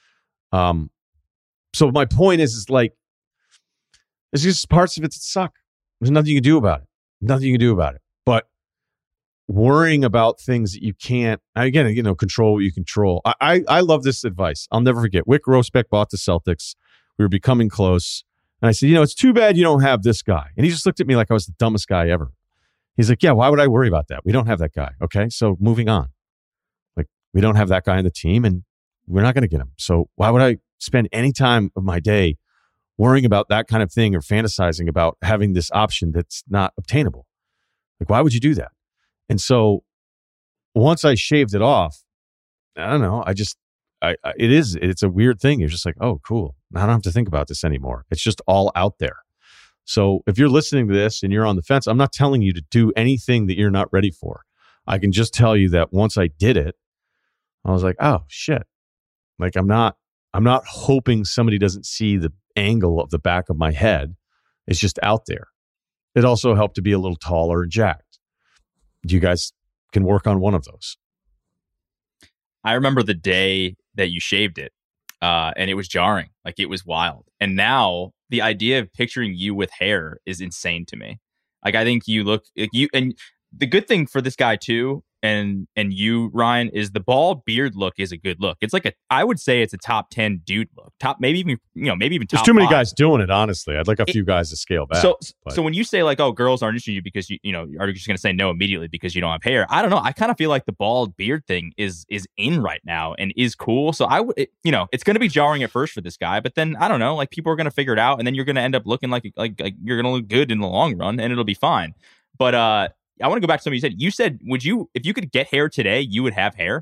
So my point is like, there's just parts of it that suck. There's nothing you can do about it. But worrying about things that you can't, again, you know, control what you control. I love this advice. I'll never forget. Wyc Grousbeck bought the Celtics. We were becoming close. And I said, you know, it's too bad you don't have this guy. And he just looked at me like I was the dumbest guy ever. He's like, yeah, why would I worry about that? We don't have that guy. Okay, so moving on. Like, we don't have that guy on the team and we're not going to get him. So why would I spend any time of my day worrying about that kind of thing or fantasizing about having this option that's not obtainable? Like, why would you do that? And so once I shaved it off, I don't know, it's a weird thing. You're just like, oh, cool. I don't have to think about this anymore. It's just all out there. So if you're listening to this and you're on the fence, I'm not telling you to do anything that you're not ready for. I can just tell you that once I did it, I was like, oh shit. Like I'm not hoping somebody doesn't see the angle of the back of my head. It's just out there. It also helped to be a little taller and jacked. You guys can work on one of those. I remember the day that you shaved it, and it was jarring. Like, it was wild. And now the idea of picturing you with hair is insane to me. Like, I think you look like you, and the good thing for this guy too, and you, Ryan, is the bald beard look is a good look. It's like I would say it's a top 10 dude look. Maybe even top There's too many guys doing it, honestly. I'd like a few guys to scale back. So when you say like, oh, girls aren't interested in you because you know, are you just going to say no immediately because you don't have hair? I don't know. I kind of feel like the bald beard thing is in right now and is cool. So it's going to be jarring at first for this guy, but then I don't know, like people are going to figure it out and then you're going to end up looking like you're going to look good in the long run and it'll be fine. But, I want to go back to something you said. If you could get hair today, you would have hair?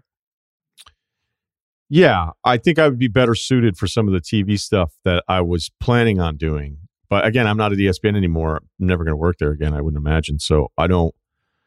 Yeah, I think I would be better suited for some of the TV stuff that I was planning on doing. But again, I'm not at ESPN anymore. I'm never going to work there again, I wouldn't imagine. So I don't,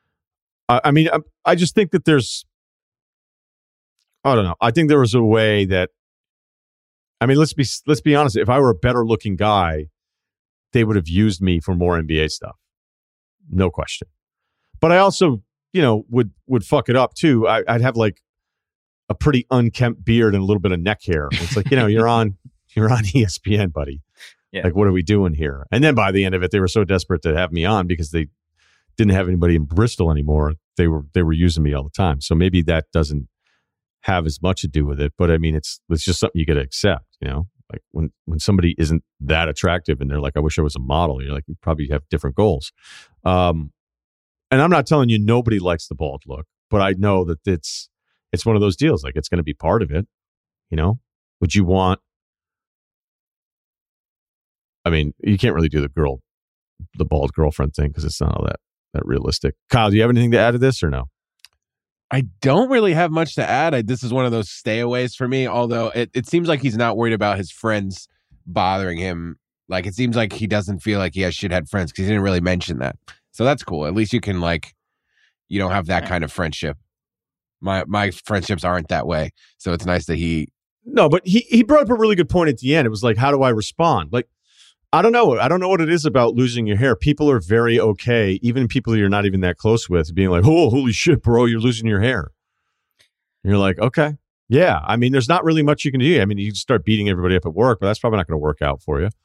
I just think that I don't know. I think there was a way that I mean, let's be honest. If I were a better looking guy, they would have used me for more NBA stuff. No question. But I also, would fuck it up too. I'd have like a pretty unkempt beard and a little bit of neck hair. It's like, you're on ESPN, buddy. Yeah. Like, what are we doing here? And then by the end of it, they were so desperate to have me on because they didn't have anybody in Bristol anymore. They were using me all the time. So maybe that doesn't have as much to do with it. But I mean, it's just something you got to accept, like when somebody isn't that attractive and they're like, I wish I was a model. You're like, you probably have different goals. And I'm not telling you nobody likes the bald look, but I know that it's one of those deals. Like, it's going to be part of it. Would you want, I mean, you can't really do the bald girlfriend thing because it's not all that realistic. Kyle, do you have anything to add to this or no? I don't really have much to add. This is one of those stayaways for me, although it seems like he's not worried about his friends bothering him. Like, it seems like he doesn't feel like he has shithead friends because he didn't really mention that. So that's cool. At least you can, you don't have that kind of friendship. My friendships aren't that way. So it's nice that he... No, but he brought up a really good point at the end. It was like, how do I respond? Like, I don't know. I don't know what it is about losing your hair. People are very okay, even people you're not even that close with, being like, oh, holy shit, bro, you're losing your hair. And you're like, okay. Yeah. I mean, there's not really much you can do. I mean, you can start beating everybody up at work, but that's probably not going to work out for you.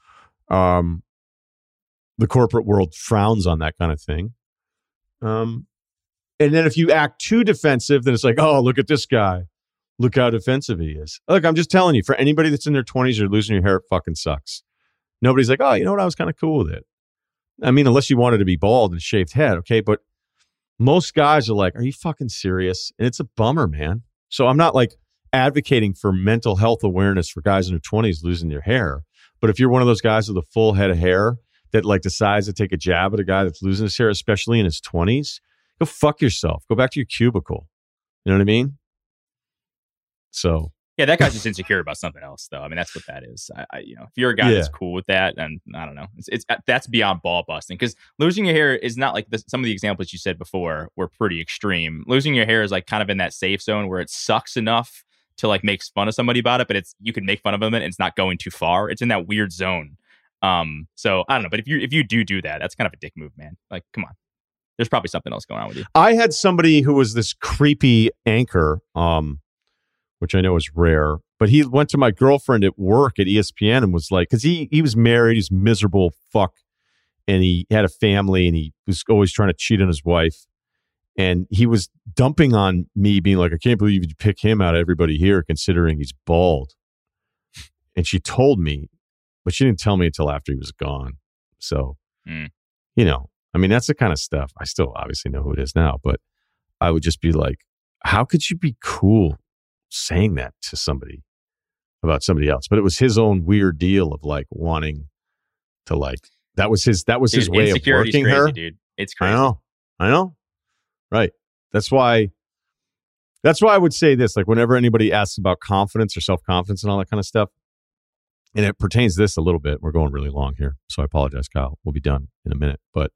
The corporate world frowns on that kind of thing. And then if you act too defensive, then it's like, oh, look at this guy. Look how defensive he is. Look, I'm just telling you, for anybody that's in their 20s or losing your hair, it fucking sucks. Nobody's like, oh, you know what? I was kind of cool with it. I mean, unless you wanted to be bald and shaved head, okay? But most guys are like, are you fucking serious? And it's a bummer, man. So I'm not like advocating for mental health awareness for guys in their 20s losing their hair. But if you're one of those guys with a full head of hair that like decides to take a jab at a guy that's losing his hair, especially in his 20s, go fuck yourself. Go back to your cubicle. You know what I mean? So... Yeah, that guy's just insecure about something else, though. I mean, that's what that is. If you're a guy that's cool with that, and I don't know, it's that's beyond ball busting. Because losing your hair is not like some of the examples you said before were pretty extreme. Losing your hair is like kind of in that safe zone where it sucks enough to like make fun of somebody about it, but you can make fun of them and it's not going too far. It's in that weird zone. So I don't know, but if you do that, that's kind of a dick move, man. Like, come on, there's probably something else going on with you. I had somebody who was this creepy anchor, which I know is rare, but he went to my girlfriend at work at ESPN and was like, because he was married, he's miserable fuck, and he had a family, and he was always trying to cheat on his wife, and he was dumping on me, being like, I can't believe you pick him out of everybody here, considering he's bald. And she told me, but she didn't tell me until after he was gone. So, I mean, that's the kind of stuff. I still obviously know who it is now, but I would just be like, how could you be cool saying that to somebody about somebody else? But it was his own weird deal of like wanting to like, that was his way of working crazy, her. Dude. It's crazy. I know. Right. That's why I would say this, like whenever anybody asks about confidence or self-confidence and all that kind of stuff, and it pertains to this a little bit. We're going really long here, so I apologize, Kyle. We'll be done in a minute. But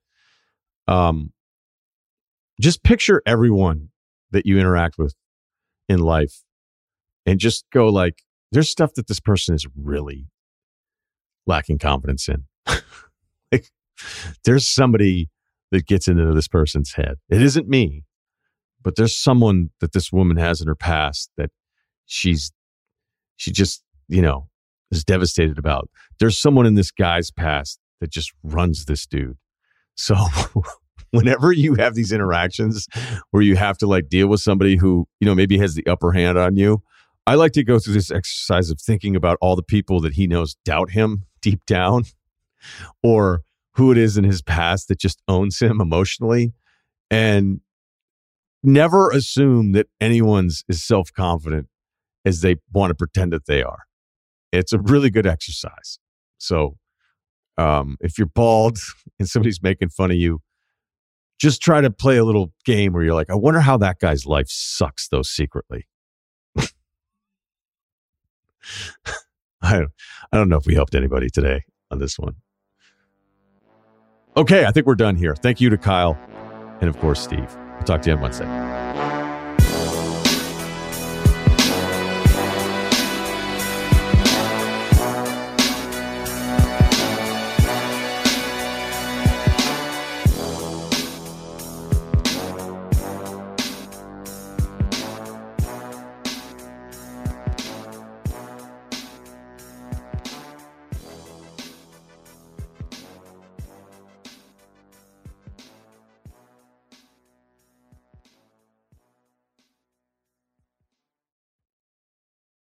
just picture everyone that you interact with in life and just go like, there's stuff that this person is really lacking confidence in. Like, there's somebody that gets into this person's head. It isn't me, but there's someone that this woman has in her past that she just, is devastated about. There's someone in this guy's past that just runs this dude. So whenever you have these interactions where you have to like deal with somebody who, maybe has the upper hand on you, I like to go through this exercise of thinking about all the people that he knows doubt him deep down, or who it is in his past that just owns him emotionally, and never assume that anyone's as self-confident as they want to pretend that they are. It's a really good exercise. So if you're bald and somebody's making fun of you, just try to play a little game where you're like, I wonder how that guy's life sucks though secretly. I don't know if we helped anybody today on this one. Okay, I think we're done here. Thank you to Kyle and, of course, Steve. We'll talk to you on Wednesday.